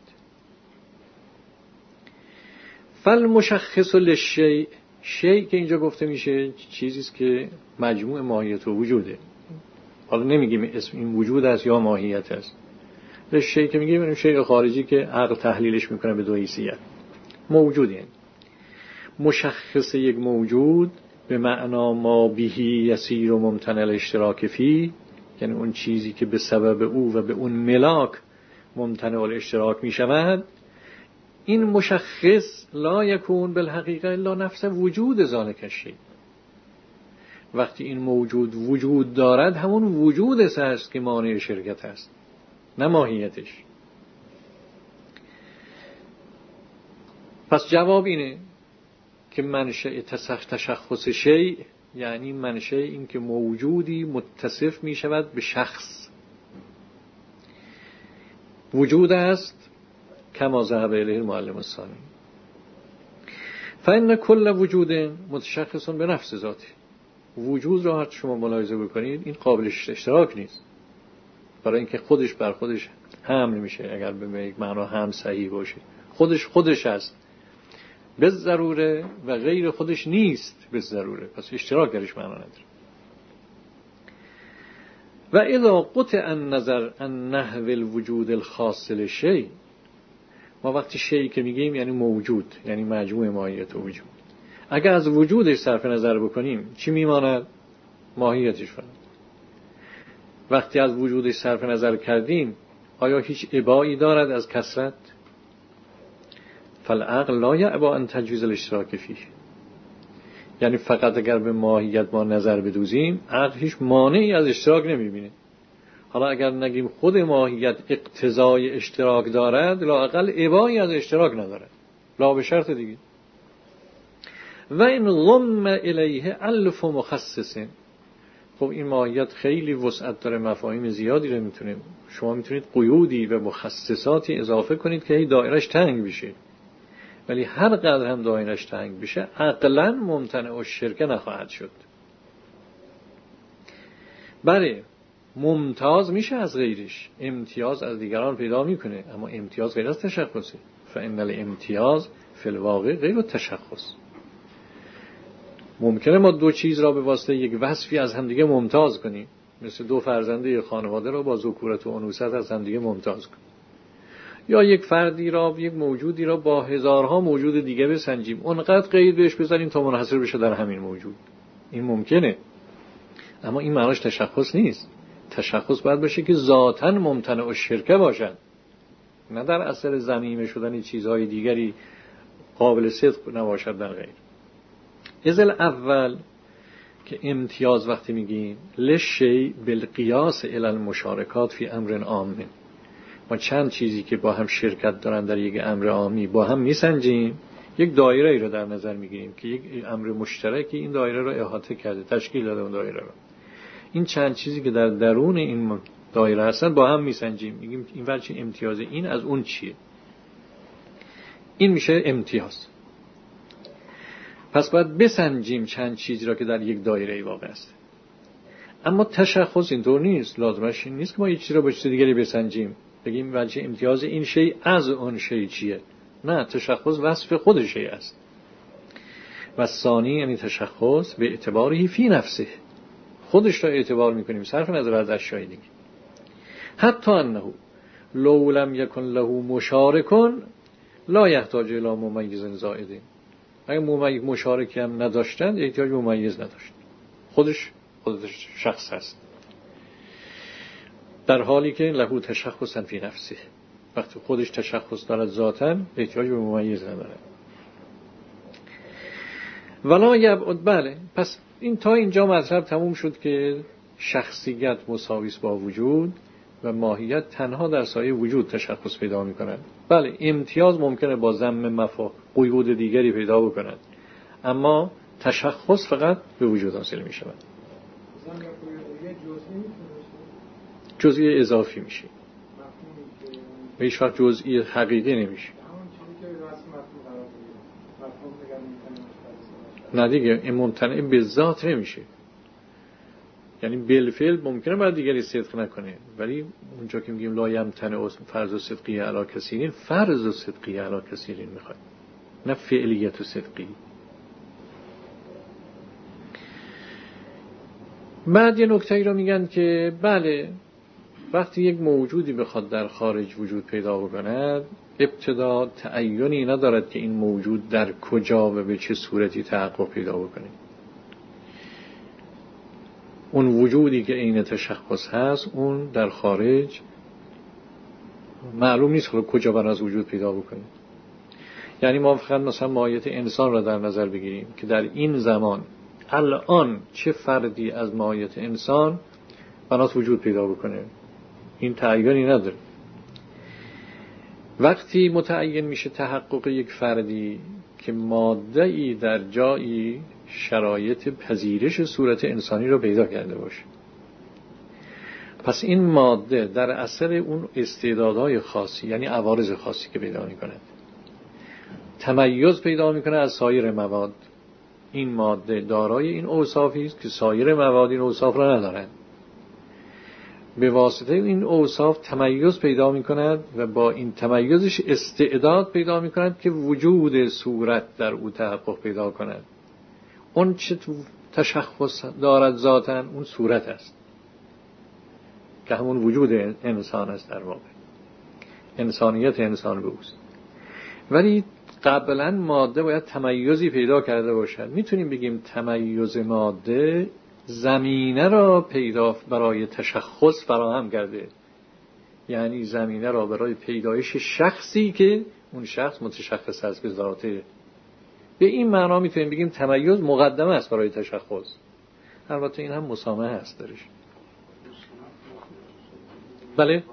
فالمشخص للشیء، شیء که اینجا گفته میشه چیزیست که مجموع ماهیت و وجوده. حالا نمیگیم اسم این وجود است یا ماهیت است. للشیء که میگیم این شیء خارجی که عقل تحلیلش میکنه به دو حیثیت. موجودی یعنی مشخص یک موجود به معنا ما بهی یسیر و ممتنع الاشتراک فی، یعنی اون چیزی که به سبب او و به اون ملاک ممتنع الاشتراک میشود. این مشخص لا یکون بالحقیقه الا نفس وجود ذالک الشیء. وقتی این موجود وجود دارد همون وجودش است که مانع شرکت است، نه ماهیتش. پس جواب اینه که منشأ تشخص شیء یعنی منشأ این که موجودی متصف می شود به شخص. وجود است کما ذهب الیه المعلم الثانی. فإن کل وجود متشخص به نفس ذاته. وجود را هر شما ملاحظه بکنید این قابل اشتراک نیست، برای اینکه خودش بر خودش حمل میشه. اگر به یک معنا هم صحیح باشه خودش است به ضروره و غیر خودش نیست به ضروره، پس اشتراک درش معنا نداره. و اذا قطع النظر عن نحو الوجود الخاص للشیء، ما وقتی شیء که میگیم یعنی موجود، یعنی مجموع ماهیت و وجود، اگر از وجودش صرف نظر بکنیم چی میماند؟ ماهیتش فقط. وقتی از وجودش صرف نظر کردیم آیا هیچ ابایی دارد از کثرت؟ فالعقل لا یعبا ان تجویز الاشتراک فیه. یعنی فقط اگر به ماهیت ما نظر بدوزیم عقل هیچ مانعی از اشتراک نمیبینه. حالا اگر نگیم خود ماهیت اقتضای اشتراک دارد لااقل ابایی از اشتراک ندارد، لا به شرط دیگه. و این ضم الیه الف مخصص. خب این ماهیت خیلی وسعت داره، مفاهیم زیادی رو میتونه، شما میتونید قیودی و مخصصاتی اضافه کنید که هی دایرش تنگ بشه، ولی هر قدر هم دایرش تنگ بشه عقلاً ممتنع الشرک نخواهد شد. بله ممتاز میشه از غیرش، امتیاز از دیگران پیدا میکنه، اما امتیاز غیر از تشخصه. فإن الامتیاز فی الواقع غیر التشخص. ممکنه ما دو چیز را به واسطه یک وصفی از همدیگه ممتاز کنیم، مثل دو فرزنده خانواده را با ذکورت و انوثت از همدیگه ممتاز کنیم، یا یک فردی را، یک موجودی را با هزارها موجود دیگه بسنجیم، اونقدر قید بهش بزنیم تا منحصر بشه در همین موجود. این ممکنه، اما این معناش تشخص نیست. تشخص باید باشه که ذاتاً ممتنع الشرک باشد، نه در اثر ضمیمه شدن چیزهای دیگری قابل صدق نباشد در غیر. ازل اول که امتیاز وقتی میگیم لشی بالقیاس الی المشارکات فی امر عام، ما چند چیزی که با هم شرکت دارن در یک امر عامی با هم میسنجیم، یک دایره ای رو در نظر میگیریم که یک امر مشترکی این دایره رو احاطه کرده، تشکیل داده اون دایره رو. این چند چیزی که در درون این دایره هستن با هم میسنجیم، میگیم این ورچه امتیاز این از اون چیه. این میشه امتیاز. پس باید بسنجیم چند چیزی را که در یک دایره ای واقع است. اما تشخص اینطور نیست، لازمش این نیست که ما یک چیز را با چیز دیگری بسنجیم بگیم وجه امتیاز این شی از اون شی چیه. نه، تشخص وصف خود شی است. و ثانی یعنی تشخص به اعتباری فی نفسه، خودش را اعتبار میکنیم صرف نظر از اشیاء دیگه. حتی انه لو لم یکن له مشارکن لا یحتاج الی ممیز زائد. اگه مشارکی هم نداشتند احتیاج به ممیز نداشت، خودش شخص هست، در حالی که له تشخصا فی نفسه. وقتی خودش تشخص دارد ذاتاً احتیاج به ممیز نداره. ولا یبعد، بله، پس این تا اینجا مطلب تموم شد که شخصیت مساویس با وجود و ماهیت تنها در سایه وجود تشخص پیدا می‌کند. بله، امتیاز ممکنه با ضم قیود دیگری پیدا بکند، اما تشخص فقط به وجود حاصل می‌شود. جزئی اضافی میشه، به هیچ وقت جزئی حقیقی نمیشه. نه دیگه، این ممتنع به ذات نمیشه. یعنی بالفعل ممکنه بعد دیگری صدق نکنه، ولی اونجا که میگیم لا یمتنع فرض و صدقی علی کثیرین، فرض و صدقی علی کثیرین میخواد، نه فعلیت و صدقی. بعد یه نکته‌ای رو میگن که بله، وقتی یک موجودی بخواد در خارج وجود پیدا بکند، ابتدا تعیینی ندارد که این موجود در کجا و به چه صورتی تحقق پیدا بکنه. اون وجودی که عین تشخص هست، اون در خارج معلوم نیست کجا بناس وجود پیدا بکنه. یعنی ما فقط مثلا ماهیت انسان را در نظر بگیریم که در این زمان الان چه فردی از ماهیت انسان بناس وجود پیدا بکنه، این تعیینی نداره. وقتی متعین میشه تحقق یک فردی که ماده‌ای در جایی شرایط پذیرش صورت انسانی رو پیدا کرده باشه، پس این ماده در اثر اون استعدادهای خاصی، یعنی عوارض خاصی که پیدا میکنه، تمیز پیدا میکنه از سایر مواد. این ماده دارای این اوصافی است که سایر مواد این اوصاف را ندارند. به واسطه این اوصاف تمیز پیدا میکند و با این تمیزش استعداد پیدا میکند که وجود صورت در او تحقق پیدا کند. اون چه تشخص دارد ذاتاً، اون صورت است که همون وجود انسان است، در واقع انسانیت انسان به اوست. ولی قبلا ماده باید تمیزی پیدا کرده باشد. میتونیم بگیم تمیز ماده زمینه را پیدا برای تشخص فراهم کرده، یعنی زمینه را برای پیدایش شخصی که اون شخص متشخص است به ذاته. به این معنا میتونیم بگیم تمیز مقدمه است برای تشخص. البته این هم مسامحه است درش. بله،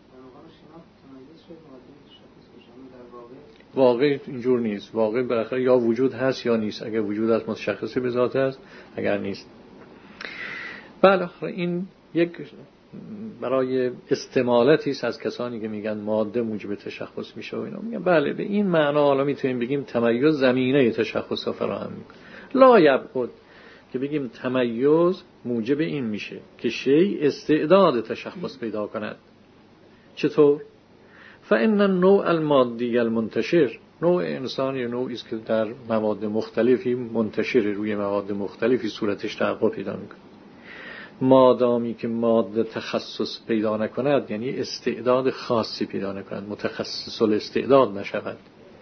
واقع اینجور نیست. واقع بالاخره یا وجود هست یا نیست. اگر وجود هست متشخصی به ذات است، اگر نیست. بله، این یک برای استمالتی است از کسانی که میگن ماده موجب تشخص میشه و اینا. میگن بله، به این معنا حالا میتونیم بگیم تمیز زمینه تشخص را فراهم میکنه. لا یبعد که بگیم تمیز موجب این میشه که شیء استعداد تشخص پیدا کند. چطور؟ فإن النوع المادی المنتشر، نوع انسان یا نوعی است که در مواد مختلفی منتشر، روی مواد مختلفی صورتش تحقق پیدا میکنه. مادامی که ماده تخصص پیدا نکند، یعنی استعداد خاصی پیدا نکند، متخصص الاستعداد نشود،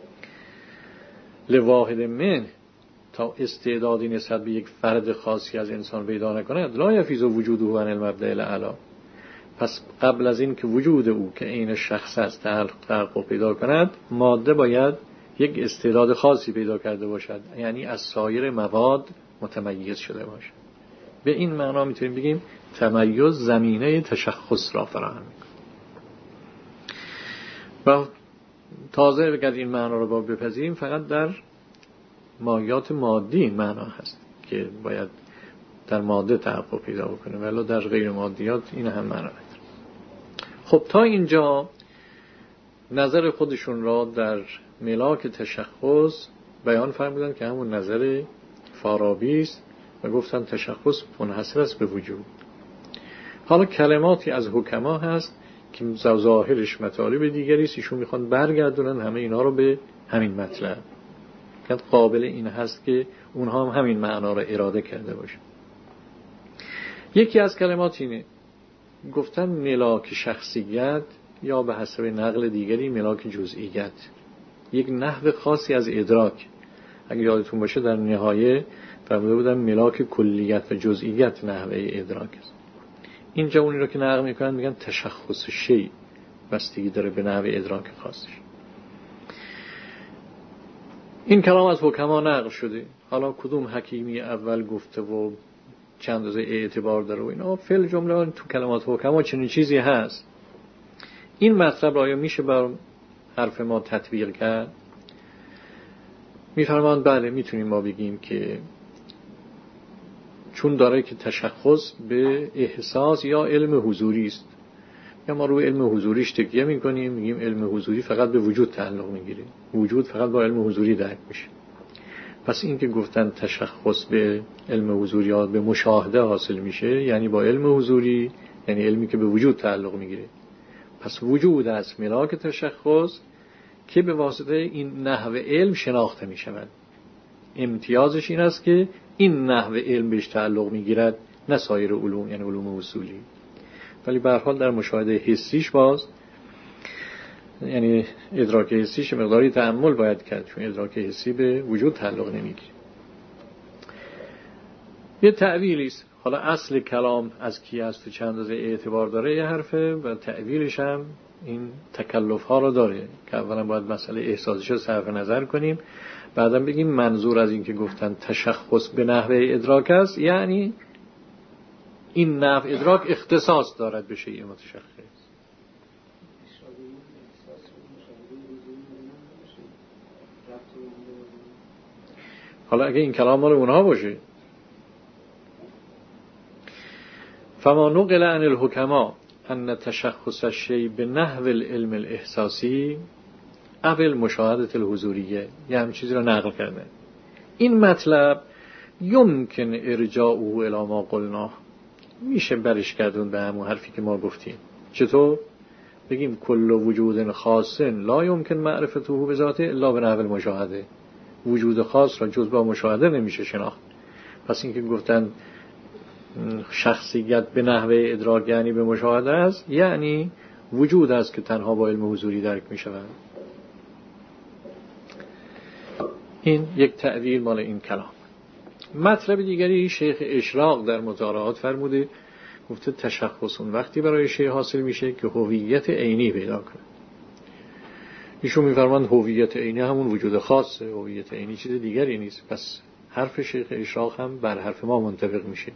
لواحد من، تا استعدادی نسبت به یک فرد خاصی از انسان پیدا نکند، لا یفیض وجوده عن المبدأ الاعلی. پس قبل از این که وجود او که عین شخص است تحقق پیدا کند، ماده باید یک استعداد خاصی پیدا کرده باشد، یعنی از سایر مواد متمیز شده باشد. به این معنا میتونیم بگیم تمیز زمینه تشخص را فراهم می‌کند. و تازه اگر این معنا رو بپذیریم، فقط در ماهیات مادی این معنا هست که باید در ماده تحقق پیدا بکنه، ولی در غیر مادیات این هم معنا نداره. خب تا اینجا نظر خودشون را در ملاک تشخص بیان فرمودن که همون نظر فارابی است و گفتن تشخص منحصر است به وجود. حالا کلماتی از حکما هست که ظاهرش مطالب دیگری است، ایشون میخوان برگردونن همه اینا رو به همین مطلب، که قابل این هست که اونها هم همین معنا را اراده کرده باشه. یکی از کلمات اینه، گفتن ملاک شخصیت یا به حسب نقل دیگری ملاک جزئیت، یک نحو خاصی از ادراک. اگه یادتون باشه در نهایه فرموده بودن ملاک کلیت و جزئیت نحوه ادراک است. اینجا اونی رو که نقل میکنن میگن تشخص شیء بستگی داره به نحو ادراک خاصش. این کلام از حکما نقل شده. حالا کدوم حکیمی اول گفته و چند اندازه اعتبار داره و اینا، فعل جمله تو کلمات حکما چنین چیزی هست. این مطلب آیا میشه بر حرف ما تطبیق کرد؟ میفرمایند بله میتونیم ما بگیم که چون داره که تشخص به احساس یا علم حضوری است، یا ما روی علم حضوریش تکیه میکنیم، میگیم علم حضوری فقط به وجود تعلق میگیره، وجود فقط با علم حضوری درک میشه. پس این که گفتن تشخص به علم حضوری یا به مشاهده حاصل میشه، یعنی با علم حضوری، یعنی علمی که به وجود تعلق میگیره. پس وجود است ملاک تشخص که به واسطه این نحو علم شناخته میشود. امتیازش این است که این نحو علم بهش تعلق میگیرد، نه سایر علوم، یعنی علوم اصولی. ولی به هر حال در مشاهده حسیش باز، یعنی ادراک حسیش مقداری تأمل باید کرد، چون ادراک حسی به وجود تعلق نمیگیره. یه تأویلی است. حالا اصل کلام از کی است و چند اندازه اعتبار داره یه حرفه، و تأویلش هم این تکلف ها رو داره که اولا باید مسئله احساسش رو صرف نظر کنیم، بعدا بگیم منظور از این که گفتن تشخص به نحوه ادراک است، یعنی این نحو ادراک اختصاص دارد به شیء متشخص. حالا اگه این کلام مال اونها باشه، فما نقل عن الحکما ان تشخص الشیء به نحو العلم الاحساسی اول مشاهده الحضوریه، یه همین چیزی رو نقل کرده. این مطلب یمکن ارجاعه الی ما قلنا، میشه برش کردون به همون حرفی که ما گفتیم. چطور؟ بگیم کل وجود خاص لا یمکن معرفته به ذاته الا به نحو المشاهده، وجود خاص را جز با مشاهده نمیشه شناخت. پس این که گفتن شخصیت به نحوه ادراک یعنی به مشاهده است، یعنی وجود است که تنها با علم حضوری درک می شود. این یک تأویل مال این کلام. مطلب دیگری شیخ اشراق در مطالعات فرموده، گفته تشخص اون وقتی برای شیء حاصل میشه که هویت عینی پیدا کنه. ایشون میفرمایند هویت عینی همون وجود خاصه، هویت عینی چیز دیگری نیست. پس حرف شیخ اشراق هم بر حرف ما منطبق میشه.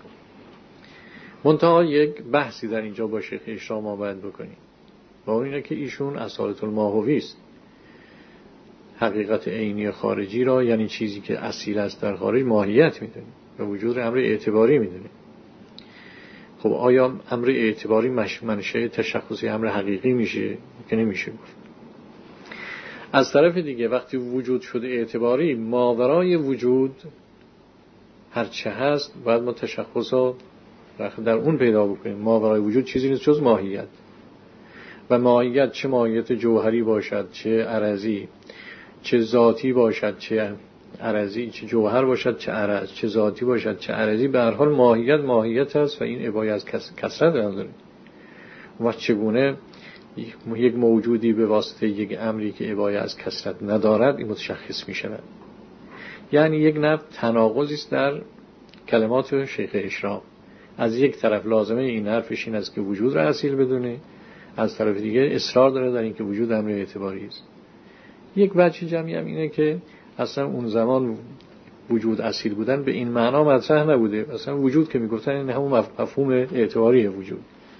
منتها یک بحثی در اینجا با شیخ اشراق ما باید بکنیم، و اون اینه که ایشون اصالت الماهوی است. حقیقت عینی خارجی را، یعنی چیزی که اصیل است در خارج، ماهیت میدونه و وجود امر اعتباری میدونه. خب آیا امر اعتباری منشأ تشخصی امر حقیقی میشه؟ که نمیشه گفت. از طرف دیگه وقتی وجود شده اعتباری، ماورای وجود هرچه هست باید ما تشخصا در اون پیدا بکنیم. ماورای وجود چیزی نیست جز ماهیت، و ماهیت چه ماهیت جوهری باشد، چه عرضی، چه ذاتی باشد، چه عرضی، چه جوهر باشد، چه عرض، چه ذاتی باشد، چه عرضی، به هر حال ماهیت است و این ابایی از کثرت نداره. و چگونه یک موجودی به واسطه یک امری که ابایی از کثرت ندارد این متشخص می شود. یعنی یک نوع تناقضی است در کلمات شیخ اشراق. از یک طرف لازمه این حرفش این است که وجود را اصیل بدونه، از طرف دیگه اصرار داره در این که وجود امر اعتباری است. یک وجه جمعی هم اینه که اصلا اون زمان وجود اصیل بودن به این معنا مطرح نبوده. اصلا وجود که میگفتن این همون مفهوم اعتباری وجود.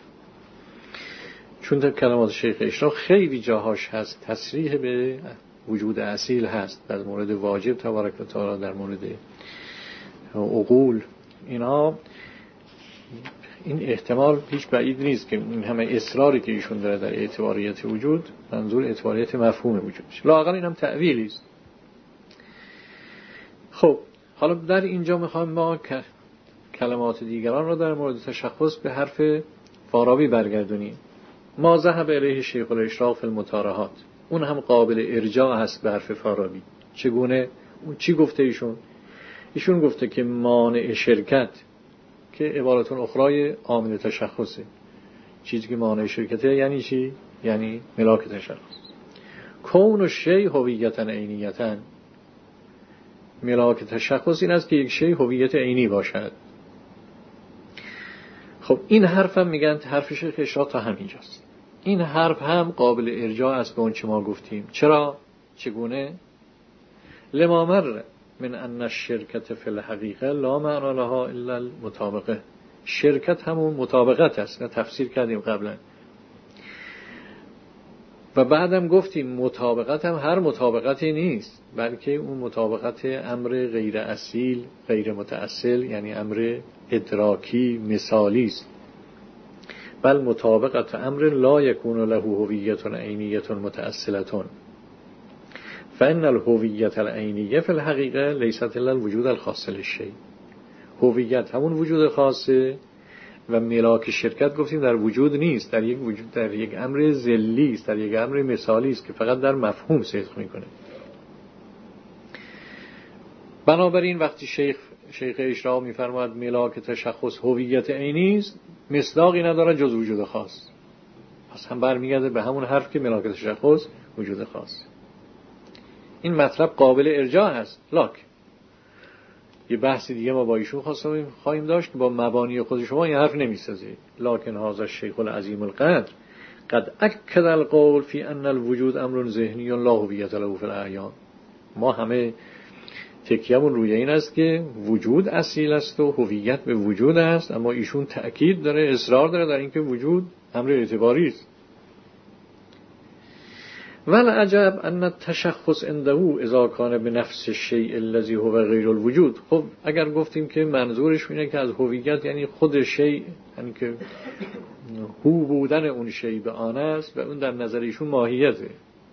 چون در کلمات شیخ اشراق خیلی جاهاش هست تصریح به وجود اصیل هست، در مورد واجب تبارک و تعالی، در مورد عقول، اینا این احتمال هیچ بعید نیست که این همه اصراری که ایشون داره در اعتباریت وجود منظور اعتباریت مفهوم وجودش. لااقل اینم تأویلی است. خب حالا در اینجا میخوام ما کلمات دیگران را در مورد تشخص به حرف فارابی برگردونیم. ما ذهب الیه شیخ الاشراق فی المطارحات، اون هم قابل ارجاع هست به حرف فارابی. چگونه؟ اون چی گفته ایشون؟ ایشون گفته که مانع شرکت، که عبارتون اخرای عامل تشخصه، چیزی که مانع شرکته یعنی چی؟ یعنی ملاک تشخص. کون و شی هویتا عینیتا، ملاک تشخص این است که یک شی هویت عینی باشد. خب این حرفم میگن حرف شیخ اشراق تا همینجاست. این حرف هم قابل ارجاع است به اون چه ما گفتیم. چرا؟ چگونه؟ لما مر من ان الشرکت فی الحقیقه لا معنی لها الا المطابقه. شرکت همون مطابقت است، نه تفسیر کردیم قبلا. و بعدم گفتیم مطابقت هم هر مطابقتی نیست، بلکه اون مطابقت امر غیر اصیل، غیر متأصل، یعنی امر ادراکی مثالی است. بل مطابقت امر لا یکون له هویت عینیه متأصله، فان الهویه العینیه فی الحقیقه لیست الا الوجود الخاص للشیء. هویت همون وجود خاصه و ملاک شرکت گفتیم در وجود نیست، در یک وجود، در یک امر ذلی است، در یک امر مثالی است که فقط در مفهوم صدق میکنه. بنابراین وقتی شیخ اشراق میفرماید ملاک تشخص هویت عینی است، مصداقی نداره جز وجود خاص. پس هم برمیگرده به همون حرف که ملاک تشخص وجود خاص. این مطلب قابل ارجاع است. لاک یه بحث دیگه ما با ایشون خواهیم داشت که با مبانی خود شما این حرف نمیسازه. لکن هذا الشیخ العظیم القدر قد اکد القول فی ان الوجود امر ذهنی لا هویت له فی الاعیان. ما همه تکیه‌مون روی این است که وجود اصیل است و هویت به وجود است، اما ایشون تأکید داره، اصرار داره در اینکه وجود امر اعتباری است. والعجب ان التشخص عنده اذا كان بنفس الشیء الذي هو غیر الوجود. خب اگر گفتیم که منظورش اینه که از هویت یعنی خود شیء، یعنی که هو بودن اون شیء به آن است و اون در نظر ایشون ماهیته،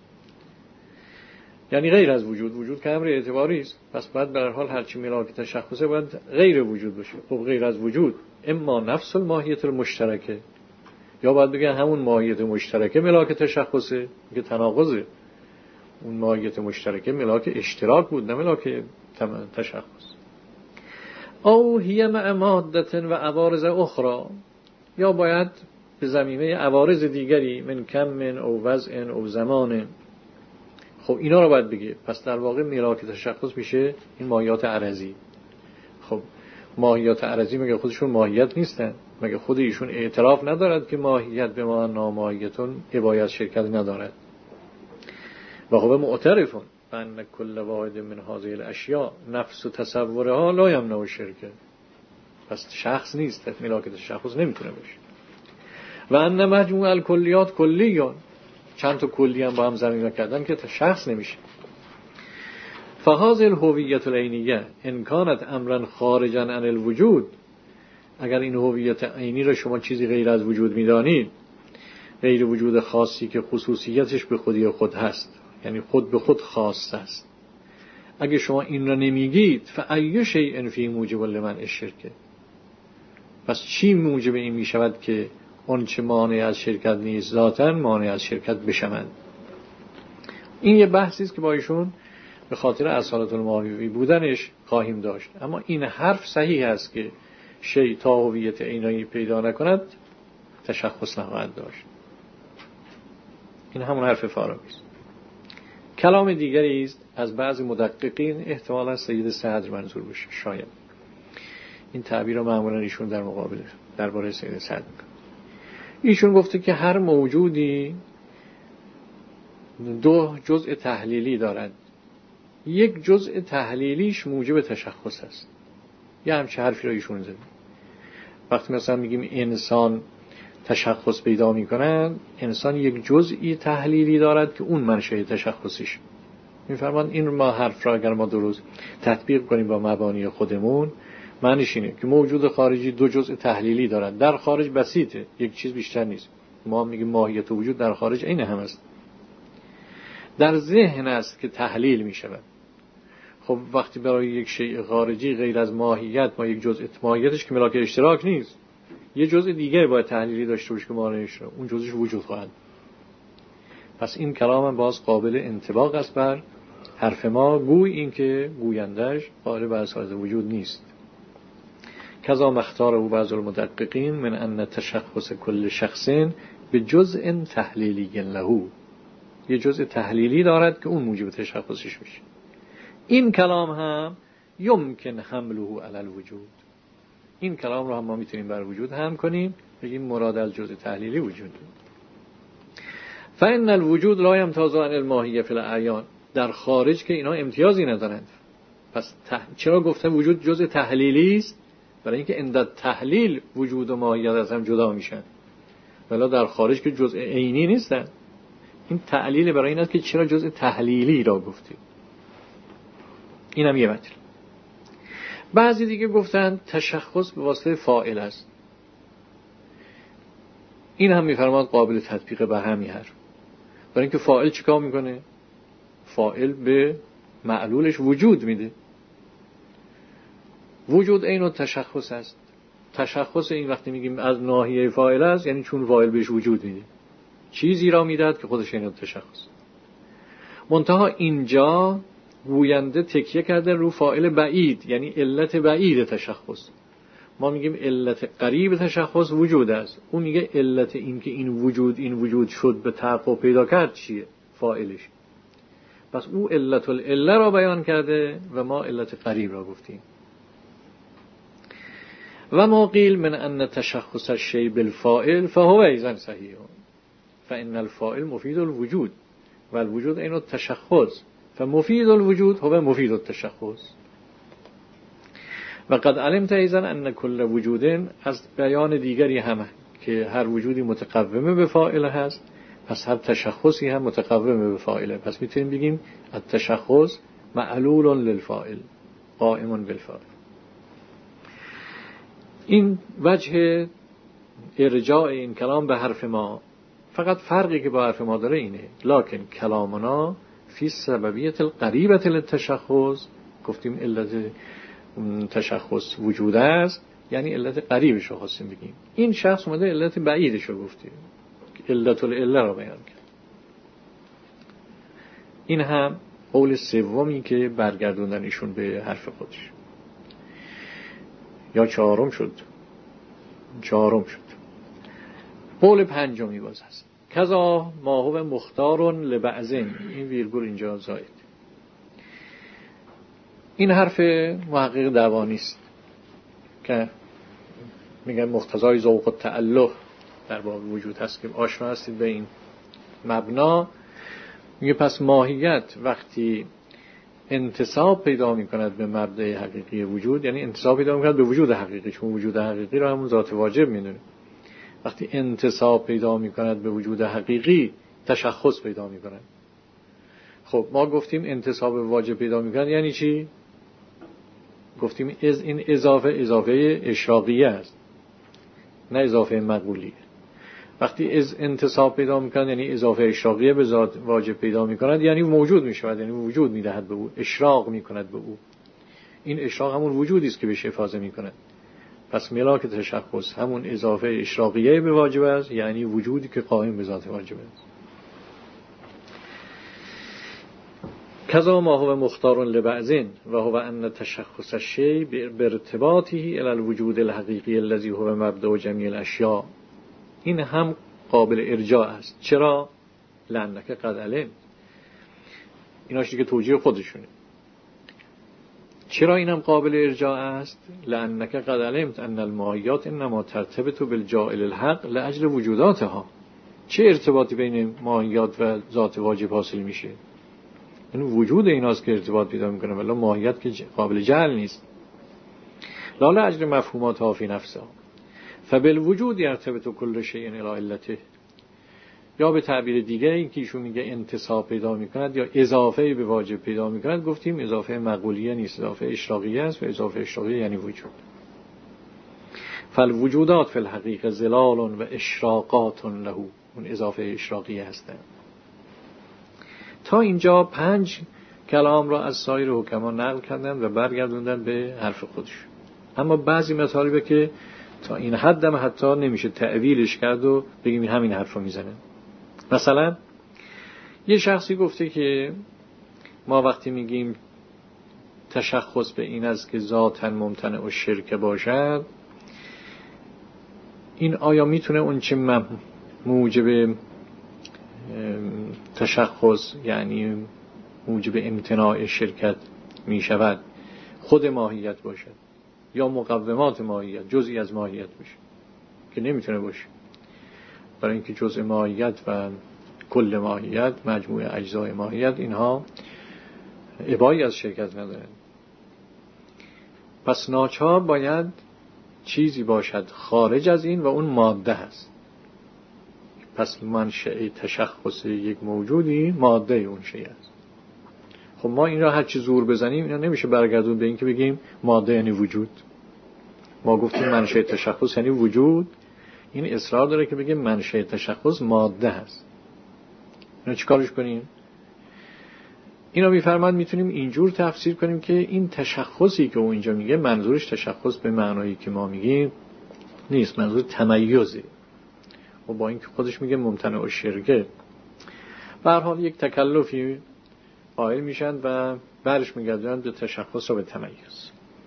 یعنی غیر از وجود. وجود که امر اعتباری است، پس باید به هر حال هرچی ملاک تشخصه باید غیر وجود باشه. خب غیر از وجود اما نفس الماهیت المشترکه، یا باید بگن همون ماهیت مشترکه ملاک تشخصه، که تناقضه. اون ماهیت مشترکه ملاک اشتراک بود، نه ملاک تشخص. او هی مع مادة و عوارض اخرى، یا باید به ضمیمه عوارض دیگری من کم او وضع او زمان. خب اینا رو باید بگه. پس در واقع ملاک تشخص میشه این ماهیات عرضی. خب ماهیات عرضی مگه خودشون ماهیت نیستن؟ مگه خود ایشون اعتراف ندارد که ماهیت به ما ناماهیتون عبایت شرکت ندارد؟ و خب معترفون بان کل واحد من هذه الاشیاء نفس و تصورها لا یمنع الشرک. پس شخص نیست، ملاک تشخص نمیتونه باشه. و ان مجموع الکلیات کلیون، چند تا کلی هم با هم ضمیمه کردن که شخص نمیشه. فهذه الهویت العینیه ان کانت امرا خارجا عن الوجود، اگر این هویت عینی را شما چیزی غیر از وجود میدانید، غیر وجود خاصی که خصوصیتش به خودی خود هست، یعنی خود به خود خاص است، اگه شما این را نمیگید فأی شیء فی موجب لمنع الشرک، پس چی موجب این میشود که اون چه مانع از شرکت نیست ذاتاً مانع از شرکت بشوند؟ این یه بحثی است که با ایشون به خاطر اصالت الماهی بودنش خواهیم داشت. اما این حرف صحیح است که شیء تا هویت عینی پیدا نکند تشخص نخواهد داشت. این همون حرف فارابی است. کلام دیگری است از بعضی مدققین، احتمالاً سید صدر منظور بشه، شاید این تعبیر رو معمولاً ایشون در مقابل درباره سید صدر میکنه. ایشون گفته که هر موجودی دو جزء تحلیلی دارد، یک جزء تحلیلیش موجب تشخص است. یه همچه حرفی رو ایشون زده. وقتی مثلا میگیم انسان تشخص پیدا میکنن، انسان یک جزئی تحلیلی دارد که اون منشأ تشخصیش. میفرمان این ما حرف را اگر ما درست تطبیق کنیم با مبانی خودمون، معنیش اینه که موجود خارجی دو جزء تحلیلی دارد. در خارج بسیطه، یک چیز بیشتر نیست. ما میگیم ماهیت وجود در خارج عین هم است. در ذهن است که تحلیل میشود. خب وقتی برای یک شیء خارجی غیر از ماهیت ما یک جزء ماهیتش که ملاک اشتراک نیست، یه جزء دیگه باید تحلیلی داشته باشه که مانعش رو اون جزءش وجود خواهد. پس این کلام هم باز قابل انطباق است بر حرف ما، گوی این که گویندش قائل بر اساس وجود نیست. کذا مختار او بعض المدققین من ان تشخص کل شخص به جزء تحلیلی له، یه جزء تحلیلی دارد که اون موجب تشخصش میشه. این کلام هم یمکن حمله علی الوجود، این کلام رو هم ما میتونیم بر وجود هم کنیم، بگیم مراد از جزء تحلیلی وجود. فإن الوجود لا يمتاز عن الماهیه فی الاعیان، در خارج که اینا امتیازی ندارند. پس چرا گفتم وجود جزء تحلیلی است؟ برای اینکه عند تحلیل وجود و ماهیت از هم جدا میشن، ولی در خارج که جزء عینی نیستن. این تعلیل برای این است که چرا جزء تحلیلی را گفتیم. اینم یه مطلب. بعضی دیگه گفتن تشخص به واسطه فاعل است. این هم میفرماد قابل تطبیق به همین حرف، برای اینکه فاعل چیکار میکنه؟ فاعل به معلولش وجود میده. وجود عین تشخص است. تشخص این وقتی میگیم از ناحیه فاعل است، یعنی چون فاعل بهش وجود میده، چیزی را میداد که خودش عین تشخص. منتها اینجا گوینده تکیه کرده رو فاعل بعید، یعنی علت بعید تشخص. ما میگیم علت قریب تشخص وجود است، اون میگه علت این که این وجود شد به تحقق پیدا کرد چیه؟ فاعلش. پس او علت العله را بیان کرده و ما علت قریب را گفتیم. و ما قیل من ان تشخص الشیء بالفاعل فهو ایضا صحیح، فان الفاعل مفید الوجود و الوجود عین التشخص، فمفید الوجود هو مفید التشخص. و قد علمت ایضا ان کل وجود، از بیان دیگری هم که هر وجودی متقوم به فاعل هست، پس هر تشخصی هم متقوم به فاعله. پس میتونیم بگیم التشخص معلول للفاعل قائم بالفاعل. این وجه ارجاع این کلام به حرف ما. فقط فرقی که با حرف ما داره اینه، لکن کلامنا فی سببیت القریبت للتشخص، گفتیم علت تشخص وجود است، یعنی علت قریبش رو خواستیم بگیم. این شخص اومده علت بعیدش رو گفتیم، علت العله را بیان کرد. این هم قول سومی که برگردوندن ایشون به حرف خودش، یا چهارم شد. قول پنجمی باز هست، کذا ما هو مختار لبعضین، این ویرگول اینجا زاید. این حرف محقق دوانی است که میگن مقتضای ذوق و تعلق در باب وجود هست، که آشنا هستید به این مبنا. میگه پس ماهیت وقتی انتساب پیدا میکند به مبدأ حقیقی وجود، یعنی انتساب پیدا میکند به وجود حقیقی، چون وجود حقیقی را همون ذات واجب میدونه. وقتی انتساب پیدا میکند به وجود حقیقی، تشخص پیدا میکند. خب ما گفتیم انتساب واجب پیدا میکند یعنی چی؟ گفتیم این اضافه اشراقیه است، نه اضافه مقبولیه. وقتی از انتساب پیدا میکند یعنی اضافه اشراقیه به ذات واجب پیدا میکند، یعنی موجود میشود، یعنی وجود میدهد به او، اشراق میکند به او. این اشراق همون وجودی است که بهش افاضه میکند. پس ملاک تشخص همون اضافه اشراقیه به واجب است، یعنی وجودی که قائم به ذات واجب است. کذا ما هو مختار لبعضین و هو ان تشخص الشیء بارتباطه الى الوجود الحقیقی الذي هو مبدأ جمیع الاشیاء. این هم قابل ارجاع است. چرا؟ لأنک قد علم. ایناش دیگه توجیه خودشونه. چرا اینم قابل ارجاع است؟ لأنک قد علمت ان الماهیات انما ترتبط بالجاعل الحق لاجل وجوداتها. چه ارتباطی بین ماهیات و ذات واجب حاصل میشه؟ این وجود ایناست که ارتباط پیدا میکنه، ولی ماهیت که قابل جعل نیست. لا لاجل مفهوماتها فی نفسها فبالوجود یرتبط کل شیء الی علته. یا به تعبیر دیگه این که ایشون میگه انتساب پیدا میکند یا اضافه به واجب پیدا میکند، گفتیم اضافه مقبولیه نیست، اضافه اشراقیه است، و اضافه اشراقیه یعنی وجود. فالوجودات فی الحقیقه ظلال و اشراقات له، اون اضافه اشراقیه هستند. تا اینجا 5 کلام را از سایر حکما نقل کردند و برگردوندن به حرف خودش. اما بعضی مطالبه که تا این حد هم حتی نمیشه تعویلش کرد و بگیم همین حرف رو میزنه. مثلا یه شخصی گفته که ما وقتی میگیم تشخص به این است که ذاتاً ممتنع و شرک باشد، این آیا میتونه اون چه موجب تشخص یعنی موجب امتناع شرکت میشود خود ماهیت باشد یا مقومات ماهیت جزئی از ماهیت باشه؟ که نمیتونه باشه، برای اینکه جزء ماهیت و کل ماهیت، مجموعه اجزای ماهیت، اینها ابایی از شرکت ندارن. پس ناچار باید چیزی باشد خارج از این و اون ماده هست. پس منشأ تشخص یک موجودی ماده اون شیء است. خب ما این را هر چی زور بزنیم اینا نمیشه برگردون به این که بگیم ماده یعنی وجود. ما گفتیم منشأ تشخص یعنی وجود، این اصرار داره که بگیم منشأ تشخص ماده هست. اینا چیکارش کنیم؟ اینا میفرماد میتونیم اینجور تفسیر کنیم که این تشخصی که او اینجا میگه منظورش تشخص به معنایی که ما میگیم نیست، منظور تمیزه. و با اینکه خودش میگه ممتنع الشرکه، به هر حال یک تکلفی قائل میشن و برش میگردن به تشخص و به تمیز.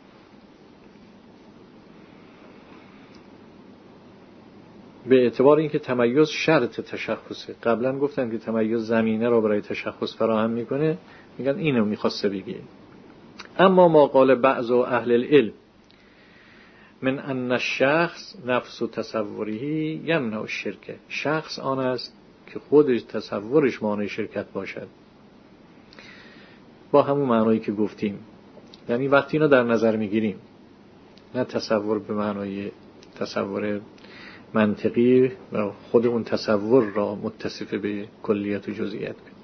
به اعتبار اینکه تمیز شرط تشخصه، قبلا گفتن که تمیز زمینه را برای تشخص فراهم میکنه، میگن اینو میخواسته بگه. اما ما قال بعض اهل العلم من ان الشخص نفس تصوره یمنع الشرک، شخص آن است که خودش تصورش مانع شرکت باشد، با همون معنایی که گفتیم. یعنی وقتی اینو در نظر میگیریم، نه تصور به معنای تصور منطقی و خود اون تصور را متصف به کلیت و جزئیات کنیم.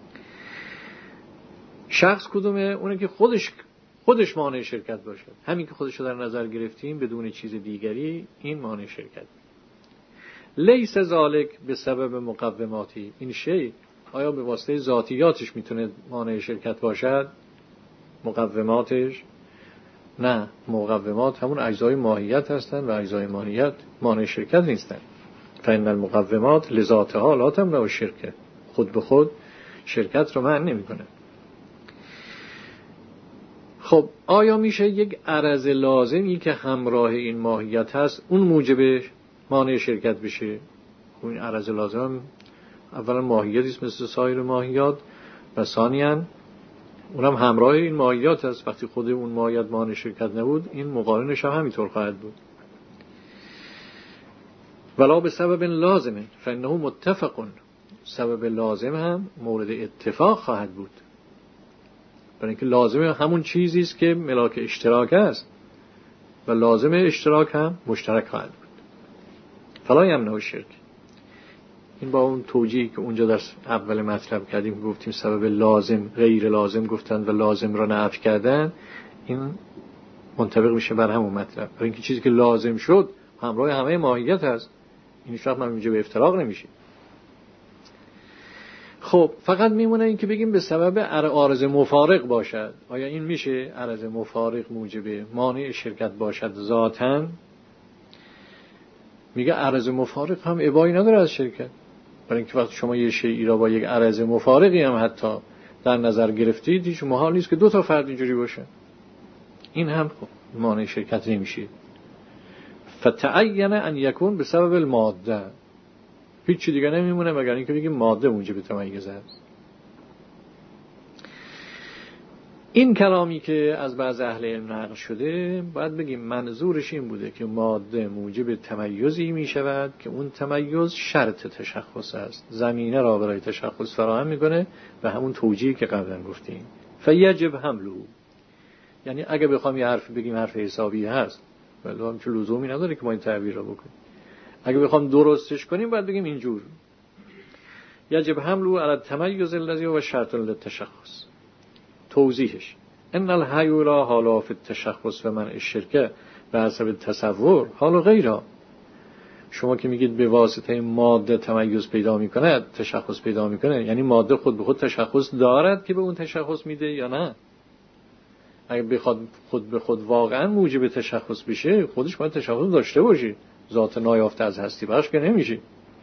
شخص کدومه؟ اونه که خودش مانع شرکت باشد. همین که خودش رو در نظر گرفتیم بدون چیز دیگری، این مانع شرکت. لیس ذالک به سبب مقوماتی، این شی آیا به واسطه ذاتیاتش میتونه مانع شرکت باشد؟ مقوماتش؟ نه، مقومات همون اجزای ماهیت هستن و اجزای ماهیت مانع شرکت نیستن. فإن المقومات لذاتها لا تمنع الشرک، خود به خود شرکت رو منع نمیکنه. خب آیا میشه یک عرض لازمی که همراه این ماهیت هست اون موجب مانع شرکت بشه؟ اون عرض لازم اولا ماهیتی است مثل سایر ماهیات و ثانیاً اونم همراه این ماهیات هست. وقتی خود اون ماهیت مانع شرکت نبود، این مقارنش هم همینطور خواهد بود. ولا به سبب لازم فانه متفق، سبب لازم هم مورد اتفاق خواهد بود، برای اینکه لازم همون چیزی است که ملاک اشتراک است و لازم اشتراک هم مشترک خواهد بود. فلا یمنع الشرک. این با اون توجیهی که اونجا در اول مطلب کردیم، گفتیم سبب لازم غیر لازم گفتن و لازم را نفی کردن، این منطبق میشه بر همون مطلب، برای اینکه چیزی که لازم شد همراه همه ماهیت هست، این شرط من اینجا به افتراق نمیشه. خب فقط میمونه این که بگیم به سبب عارض مفارق باشد. آیا این میشه عارض مفارق موجب مانع شرکت باشد ذاتاً؟ میگه عارض مفارق هم ابایی نداره از شرکت، برای اینکه وقتی شما یه شیئی را با یک عارض مفارقی هم حتی در نظر گرفتید، هیچ محال نیست که دو تا فرد اینجوری باشه. این هم خب مانع شرکت نمیشه. فتعین ان یکون به سبب الماده، هیچ چیز دیگه نمیمونه مگر اینکه بگیم ماده موجب تمیز است. این کلامی که از بعض اهل علم نقل شده باید بگیم منظورش این بوده که ماده موجب تمیزی می شود که اون تمیز شرط تشخص است، زمینه را برای تشخص فراهم میکنه و همون توجیهی که قبلا گفتیم. فیجب حمله، یعنی اگه بخوام یه حرف بگیم حرف حسابی هست، ولی هم که لزومی نداره که ما این تعبیر را بکنیم. اگه بخوام درستش کنیم باید بگیم اینجور: یجب حمله علی التمیز الذی هو شرط للتشخص. توضیحش: ان الحیولا حالا فی التشخص و منع الشرک به حسب تصور حالا غیره. شما که میگید به واسطه ماده تمیز پیدا میکنه، تشخص پیدا میکنه، یعنی ماده خود به خود تشخص دارد که به اون تشخص میده یا نه؟ اگه بخواد خود به خود واقعا موجب تشخص بشه، خودش باید تشخص داشته باشه، ذات نایافته از هستی بخش که نمیشه.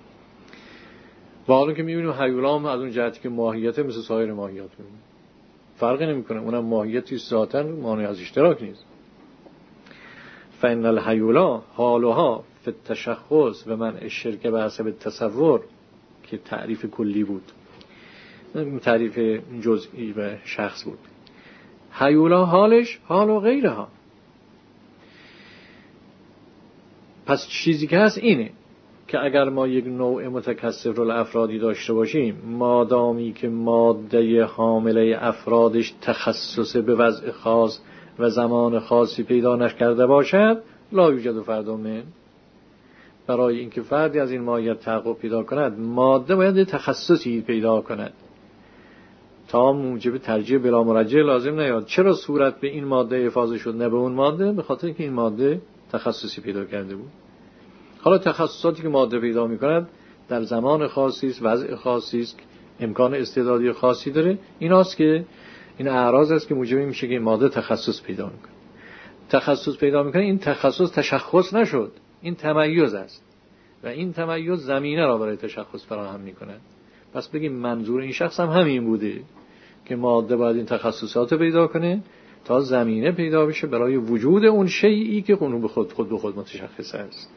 و حالا که میبینیم حیولا هم از اون جهتی که ماهیت مثل سایر ماهیات میمونه، فرقی نمیکنه، اونم ماهیتی ذاتاً مانع از اشتراک نیست. فإن الحیولا حالها فی التشخص و منع الشرک به حسب تصور، که تعریف کلی بود، تعریف جزئی و شخص بود. حیولا حالش حال و غیرها. پس چیزی که هست اینه: که اگر ما یک نوع متکثر الافرادی داشته باشیم، مادامی که ماده حامله افرادش تخصص به وضع خاص و زمان خاصی پیدا نکرده باشد، لا یوجد فرد من. برای اینکه فردی از این ماهیت تحقق پیدا کند، ماده باید تخصصی پیدا کند تا موجب ترجیح بلا مرجع لازم نیاد. چرا صورت به این ماده افاضه شد نه به اون ماده؟ به خاطر اینکه این ماده تخصصی پیدا کرده بود. حالا تخصصاتی که ماده پیدا می‌کند در زمان خاصی است، وضع خاصی است، امکان استعدادی خاصی داره، ایناست که این اعراض است که موجب میشه که این ماده تخصص پیدا می‌کنه. تخصص پیدا می‌کنه، این تخصص تشخص نشد، این تمیز است و این تمیز زمینه را برای تشخص فراهم می‌کند. پس بگیم منظور این شخص هم همین بوده که ماده باید این تخصصات پیدا کنه تا زمینه پیدا بشه برای وجود اون شیئی که اون به خود به خود متشخص است.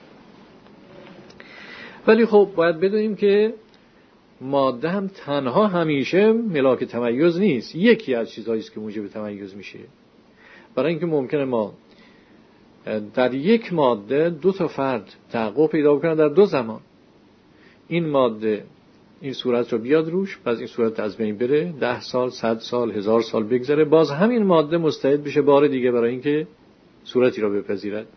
ولی خب باید بدونیم که ماده هم تنها همیشه ملاک تمیز نیست، یکی از چیزهایی است که موجب تمیز میشه. برای اینکه ممکنه ما در یک ماده دو تا فرد تحقق پیدا کنن در دو زمان، این ماده این صورت رو بیاد روش، بعد این صورت از بین بره، 10 سال 100 سال 1000 سال بگذره، باز همین ماده مستعد بشه بار دیگه برای اینکه صورتی را بپذیرد.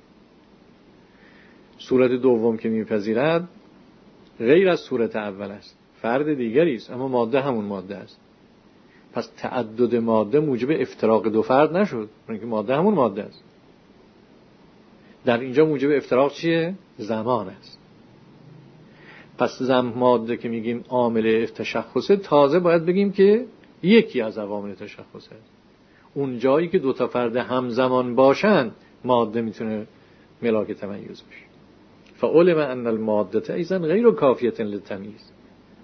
صورت دوم که میپذیرد غیر از صورت اول است، فرد دیگری است، اما ماده همون ماده است. پس تعدد ماده موجب افتراق دو فرد نشد، چون ماده همون ماده است. در اینجا موجب افتراق چیه؟ زمان است. پس ماده که میگیم عامل تشخصه، تازه باید بگیم که یکی از عوامل تشخصه. اون جایی که دو تا فرد همزمان باشن ماده میتونه ملاک تمیز بشه. فعلم ان الماده ایضا غیر کافیه للتمییز،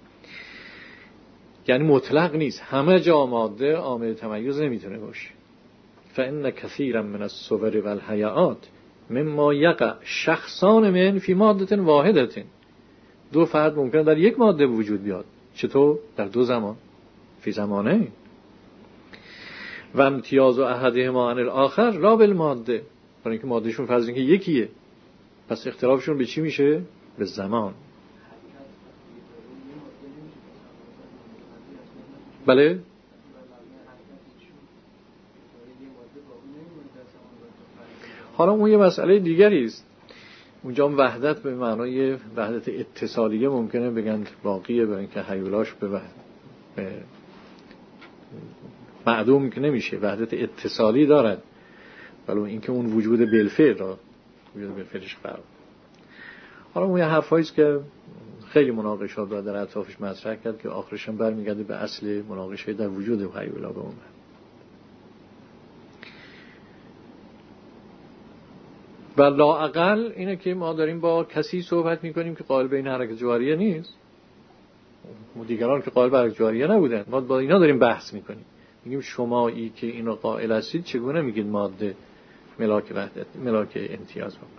یعنی مطلق نیست، همه جا ماده عامل تمیز نمیتونه باشه. فان کثیرا من الصور والهیئات مما یقع شخصان من فی ماده واحده. دو فرد ممکنه در یک ماده وجود بیاد، چطور؟ در دو زمان، فی زمانه. و امتیاز احدهما عن الاخر لا بالماده، برای اینکه مادهشون فرض اینکه یکیه، پس اختلافشون به چی میشه؟ به زمان. بله؟ حالا اون یه مسئله دیگری است. اونجا وحدت به معنای وحدت اتصالیه ممکنه بگن باقیه، برای اینکه هیولاش به معدوم که نمیشه، وحدت اتصالی دارد، ولی اینکه اون وجود بالفعل را وجود بالفعلش فرق. حالا اون یه حرفایی است که خیلی مناقشات رو در اطرافش مطرح کرد که آخرش هم برمیگرده به اصل مناقشه در وجود هیولا به اون. و لااقل اینه که ما داریم با کسی صحبت میکنیم که قائل به این حرکت جواریه نیست، دیگران که قائل به حرکت جواریه نبودن، ما با اینا داریم بحث میکنیم. میگیم شمایی که اینو قائل هستید چگونه میگید ماده ملاک وحدت، ملاک امتیاز باشه؟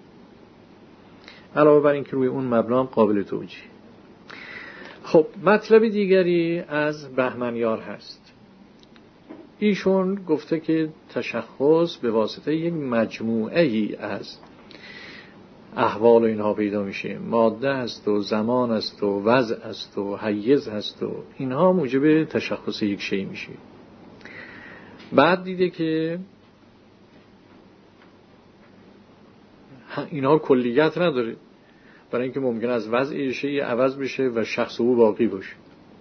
علاوه بر این که روی اون مبنا قابل توجیه. خب مطلب دیگری از بهمنیار هست. ایشون گفته که تشخص به واسطه یک مجموعه ای از احوال اینها پیدا میشه، ماده است و زمان است و وضع است و حیز است و اینها موجب تشخص یک شی میشه. بعد دیده که اینها کلیت نداره، برای اینکه ممکن است وضع شی عوض بشه و شخص او باقی باشه.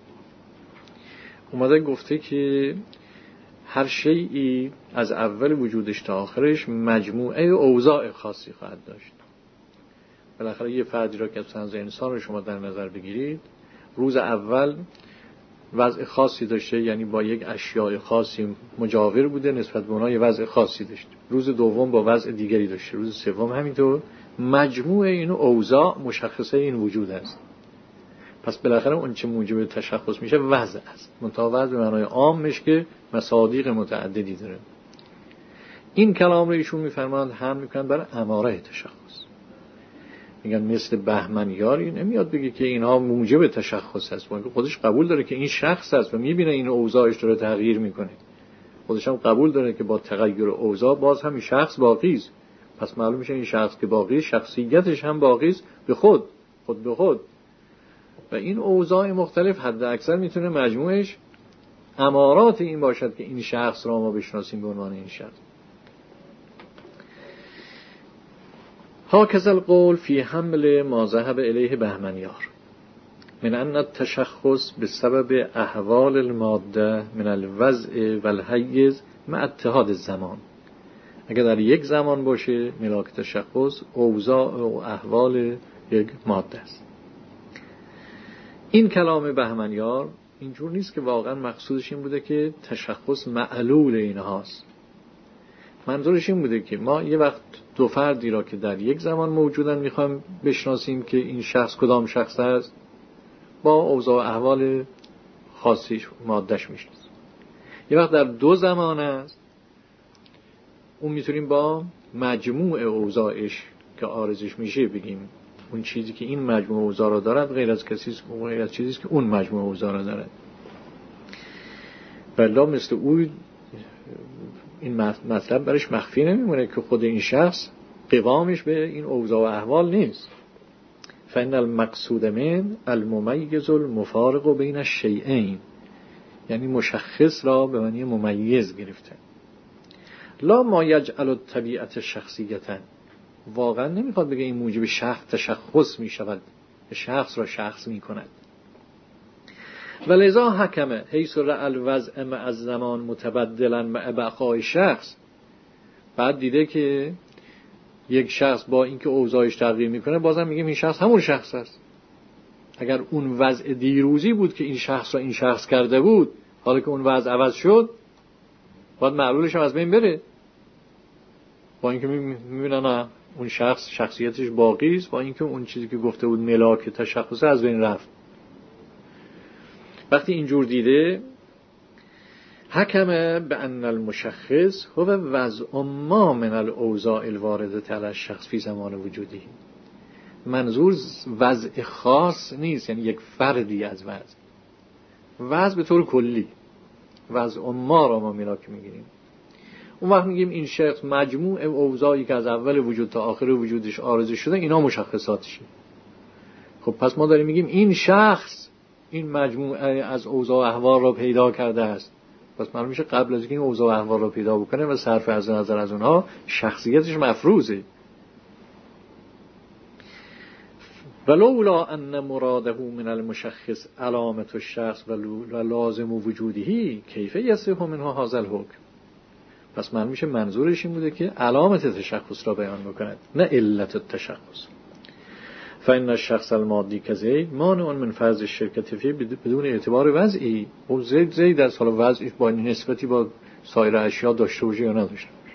اومده گفته که هر شیئی از اول وجودش تا آخرش مجموعه اوضاع خاصی خواهد داشت. بالاخره یه فردی را که از انسان رو شما در نظر بگیرید، روز اول وضع خاصی داشته، یعنی با یک اشیاء خاصی مجاور بوده، نسبت به اونها یه وضع خاصی داشته. روز دوم با وضع دیگری داشته، روز سوم همینطور. مجموعه این اوضاع مشخصه این وجود است. پس بالاخره اون چه موجب تشخص میشه وضع است. منتها وضع به معنای عامش که مصادیق متعددی داره. این کلام رو ایشون میفرمایند هم میکنن برای اماره تشخص. میگن مثل بهمنیاری نمیاد بگه که اینها موجب تشخص هست، بلکه خودش قبول داره که این شخص است و میبینه این اوضاعش داره تغییر میکنه. خودش هم قبول داره که با تغییر اوضاع باز همین شخص باقی است. پس معلوم میشه این شخص که باقی شخصیتش هم باقی است به خود به خود. و این اوضاع مختلف حد اکثر میتونه مجموعش امارات این باشد که این شخص را ما بشناسیم به عنوان این شخص. هاکذا القول فی حمل ما ذهب الیه بهمنیار من ان التشخص بسبب احوال الماده من الوضع والحیز مع اتحاد الزمان. اگر در یک زمان باشه ملاک تشخص اوضاع و احوال یک ماده است. این کلام بهمنیار اینجور نیست که واقعا مقصودش این بوده که تشخص معلول اینهاست. منظورش این بوده که ما یه وقت دو فردی را که در یک زمان موجودن میخوایم بشناسیم که این شخص کدام شخص است، با اوضاع احوال خاصیش مادهش میشناسیم. یه وقت در دو زمان است، اون میتونیم با مجموع اوضاعش که عارضش میشه بگیم اون چیزی که این مجموع اوضاع را دارد غیر از چیزی که اون مجموع اوضاع را دارد. بلا مثل او این مطلب برش مخفی نمیمونه که خود این شخص قوامش به این اوضاع و احوال نیست. فإن المقصود من الممیز المفارق بین الشیئین، یعنی مشخص را به معنی ممیز گرفته. لا ما یجعل الطبیعت شخصیتا، واقعا نمیخواد بگه این موجب شخص تشخص میشود، شخص را شخص میکند. ولذا حکمه حیث رأى الوضع مع الزمان متبدلا مع بقای شخص. بعد دیده که یک شخص با اینکه اوضاعش تغییر میکنه بازم میگیم این شخص همون شخص است. اگر اون وضع دیروزی بود که این شخص را این شخص کرده بود، حالا که اون وضع عوض شد باید معلولش هم از بین بره. با اینکه میبینن اون شخص شخصیتش باقی است، با اینکه اون چیزی که گفته بود ملاک تشخص از بین رفت. وقتی اینجور دیده حکمه به ان المشخص هو وضع ما من الاوضاع الوارده علی الشخص فی زمان وجودی. منظور وضع خاص نیست، یعنی یک فردی از وضع به طور کلی. وضع ما را ما ملاک میگیریم. اون وقت میگیم این شخص مجموع اوضاعی که از اول وجود تا آخر وجودش آرزو شده اینا مشخصاتشه. خب پس ما داریم میگیم این شخص این مجموعه از اوضاع و احوال را پیدا کرده است. پس معلوم میشه قبل از اینکه این اوضاع و احوال را پیدا بکنه و صرف از نظر از اونها شخصیتش مفروضه. ولولا ان مراده من المشخص علامت الشخص و لازم وجوده کیف یصح منها هذا الحکم. پس معلوم میشه منظورش این بوده که علامت تشخص را بیان بکند، نه علت التشخص. فإن الشخص المادی كزید مانع من فرض الشرکت فی بدون اعتبار وضعی. او زید از حالا وضعی با نسبتی با سایر اشیاء داشته باشه یا نداشته باشه.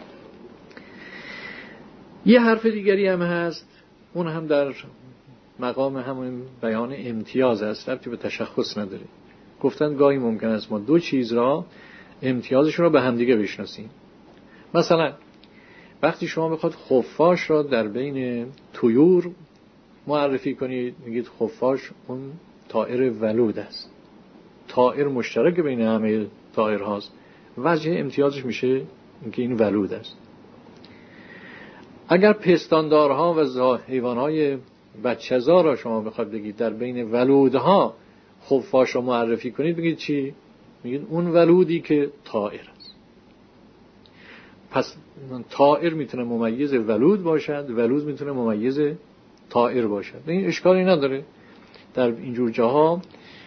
یه حرف دیگری هم هست، اون هم در مقام همون بیان امتیاز است، ربطی به تشخص نداره. گفتن گاهی ممکن است ما دو چیز را امتیازشون را به همدیگه بشناسیم. مثلا وقتی شما بخواد خفاش را در بین طیور معرفی کنید میگید خفاش اون طائر ولود است، طائر مشترک بین همه طائر هاست، وجه امتیازش میشه اینکه این ولود است. اگر پستاندارها و حیوانهای بچه‌زا را شما بخواد بگید در بین ولودها خفاش را معرفی کنید بگید چی؟ میگید اون ولودی که طائر است. پس طائر میتونه ممیز ولود باشد، ولود میتونه ممیز طائر باشد. این اشکالی نداره. در اینجور جاها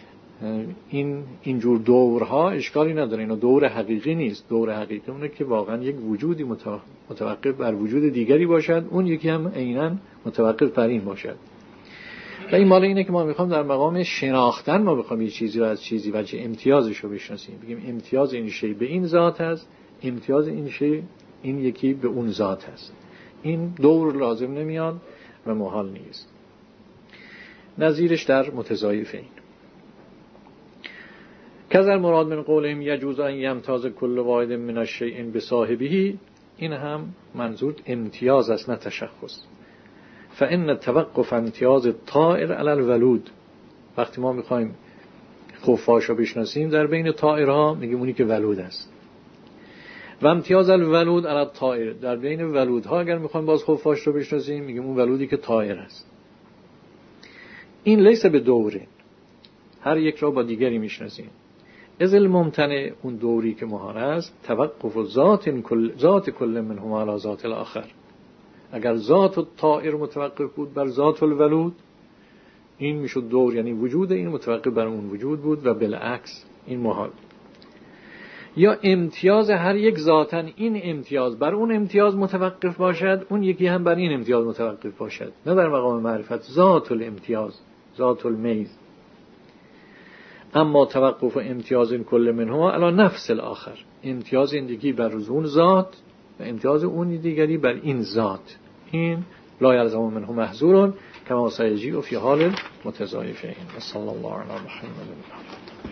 اینجور دورها اشکالی نداره. اینا دور حقیقی نیست. دور حقیقی اونه که واقعا یک وجودی متوقف بر وجود دیگری باشد، اون یکی هم عیناً متوقف بر این باشد. و این مال اینه که ما میخوام در مقام شناختن ما بخوام یه چیزی رو از چیزی وجه امتیازش رو بشناسیم. بگیم امتیاز این شی به این ذات است، امتیاز این شی این یکی به اون ذات است. این دور لازم نمیاد و محال نیست. نظیرش در متضایفین. کذا مراد من قولهم یجوز ان یمتاز کل واحد من الشیء بصاحبه، این هم منظور امتیاز است نه تشخص. فإن توقف امتیاز الطائر علی الولود، وقتی ما میخوایم خفاش رو بشناسیم در بین طائرها میگیم اونی که ولود است. و امتیاز الولود علی الطائر، در بین ولودها اگر میخوایم باز خفاش رو بشناسیم میگیم اون ولودی که طائر است. این لیس به دوره، هر یک را با دیگری میشناسیم. از الممتنع، اون دوری که مهار است، توقف ذات کل منهما علی ذات الاخر. اگر ذات الطائر متوقف بود بر ذات الولود، این میشد دور، یعنی وجود این متوقف بر اون وجود بود و بالعکس این محال. یا امتیاز هر یک ذاتن این امتیاز بر اون امتیاز متوقف باشد، اون یکی هم بر این امتیاز متوقف باشد، نه در مقام معرفت ذات الامتیاز، ذات المیز. اما توقف امتیاز این کل منهما علی نفس الاخر، امتیاز این دیگری بر اون ذات و امتیاز اون دیگری بر این ذات، این لا یلزم منه محظور کما سیجیء فی حال متضایفین. صلی الله علی محمد.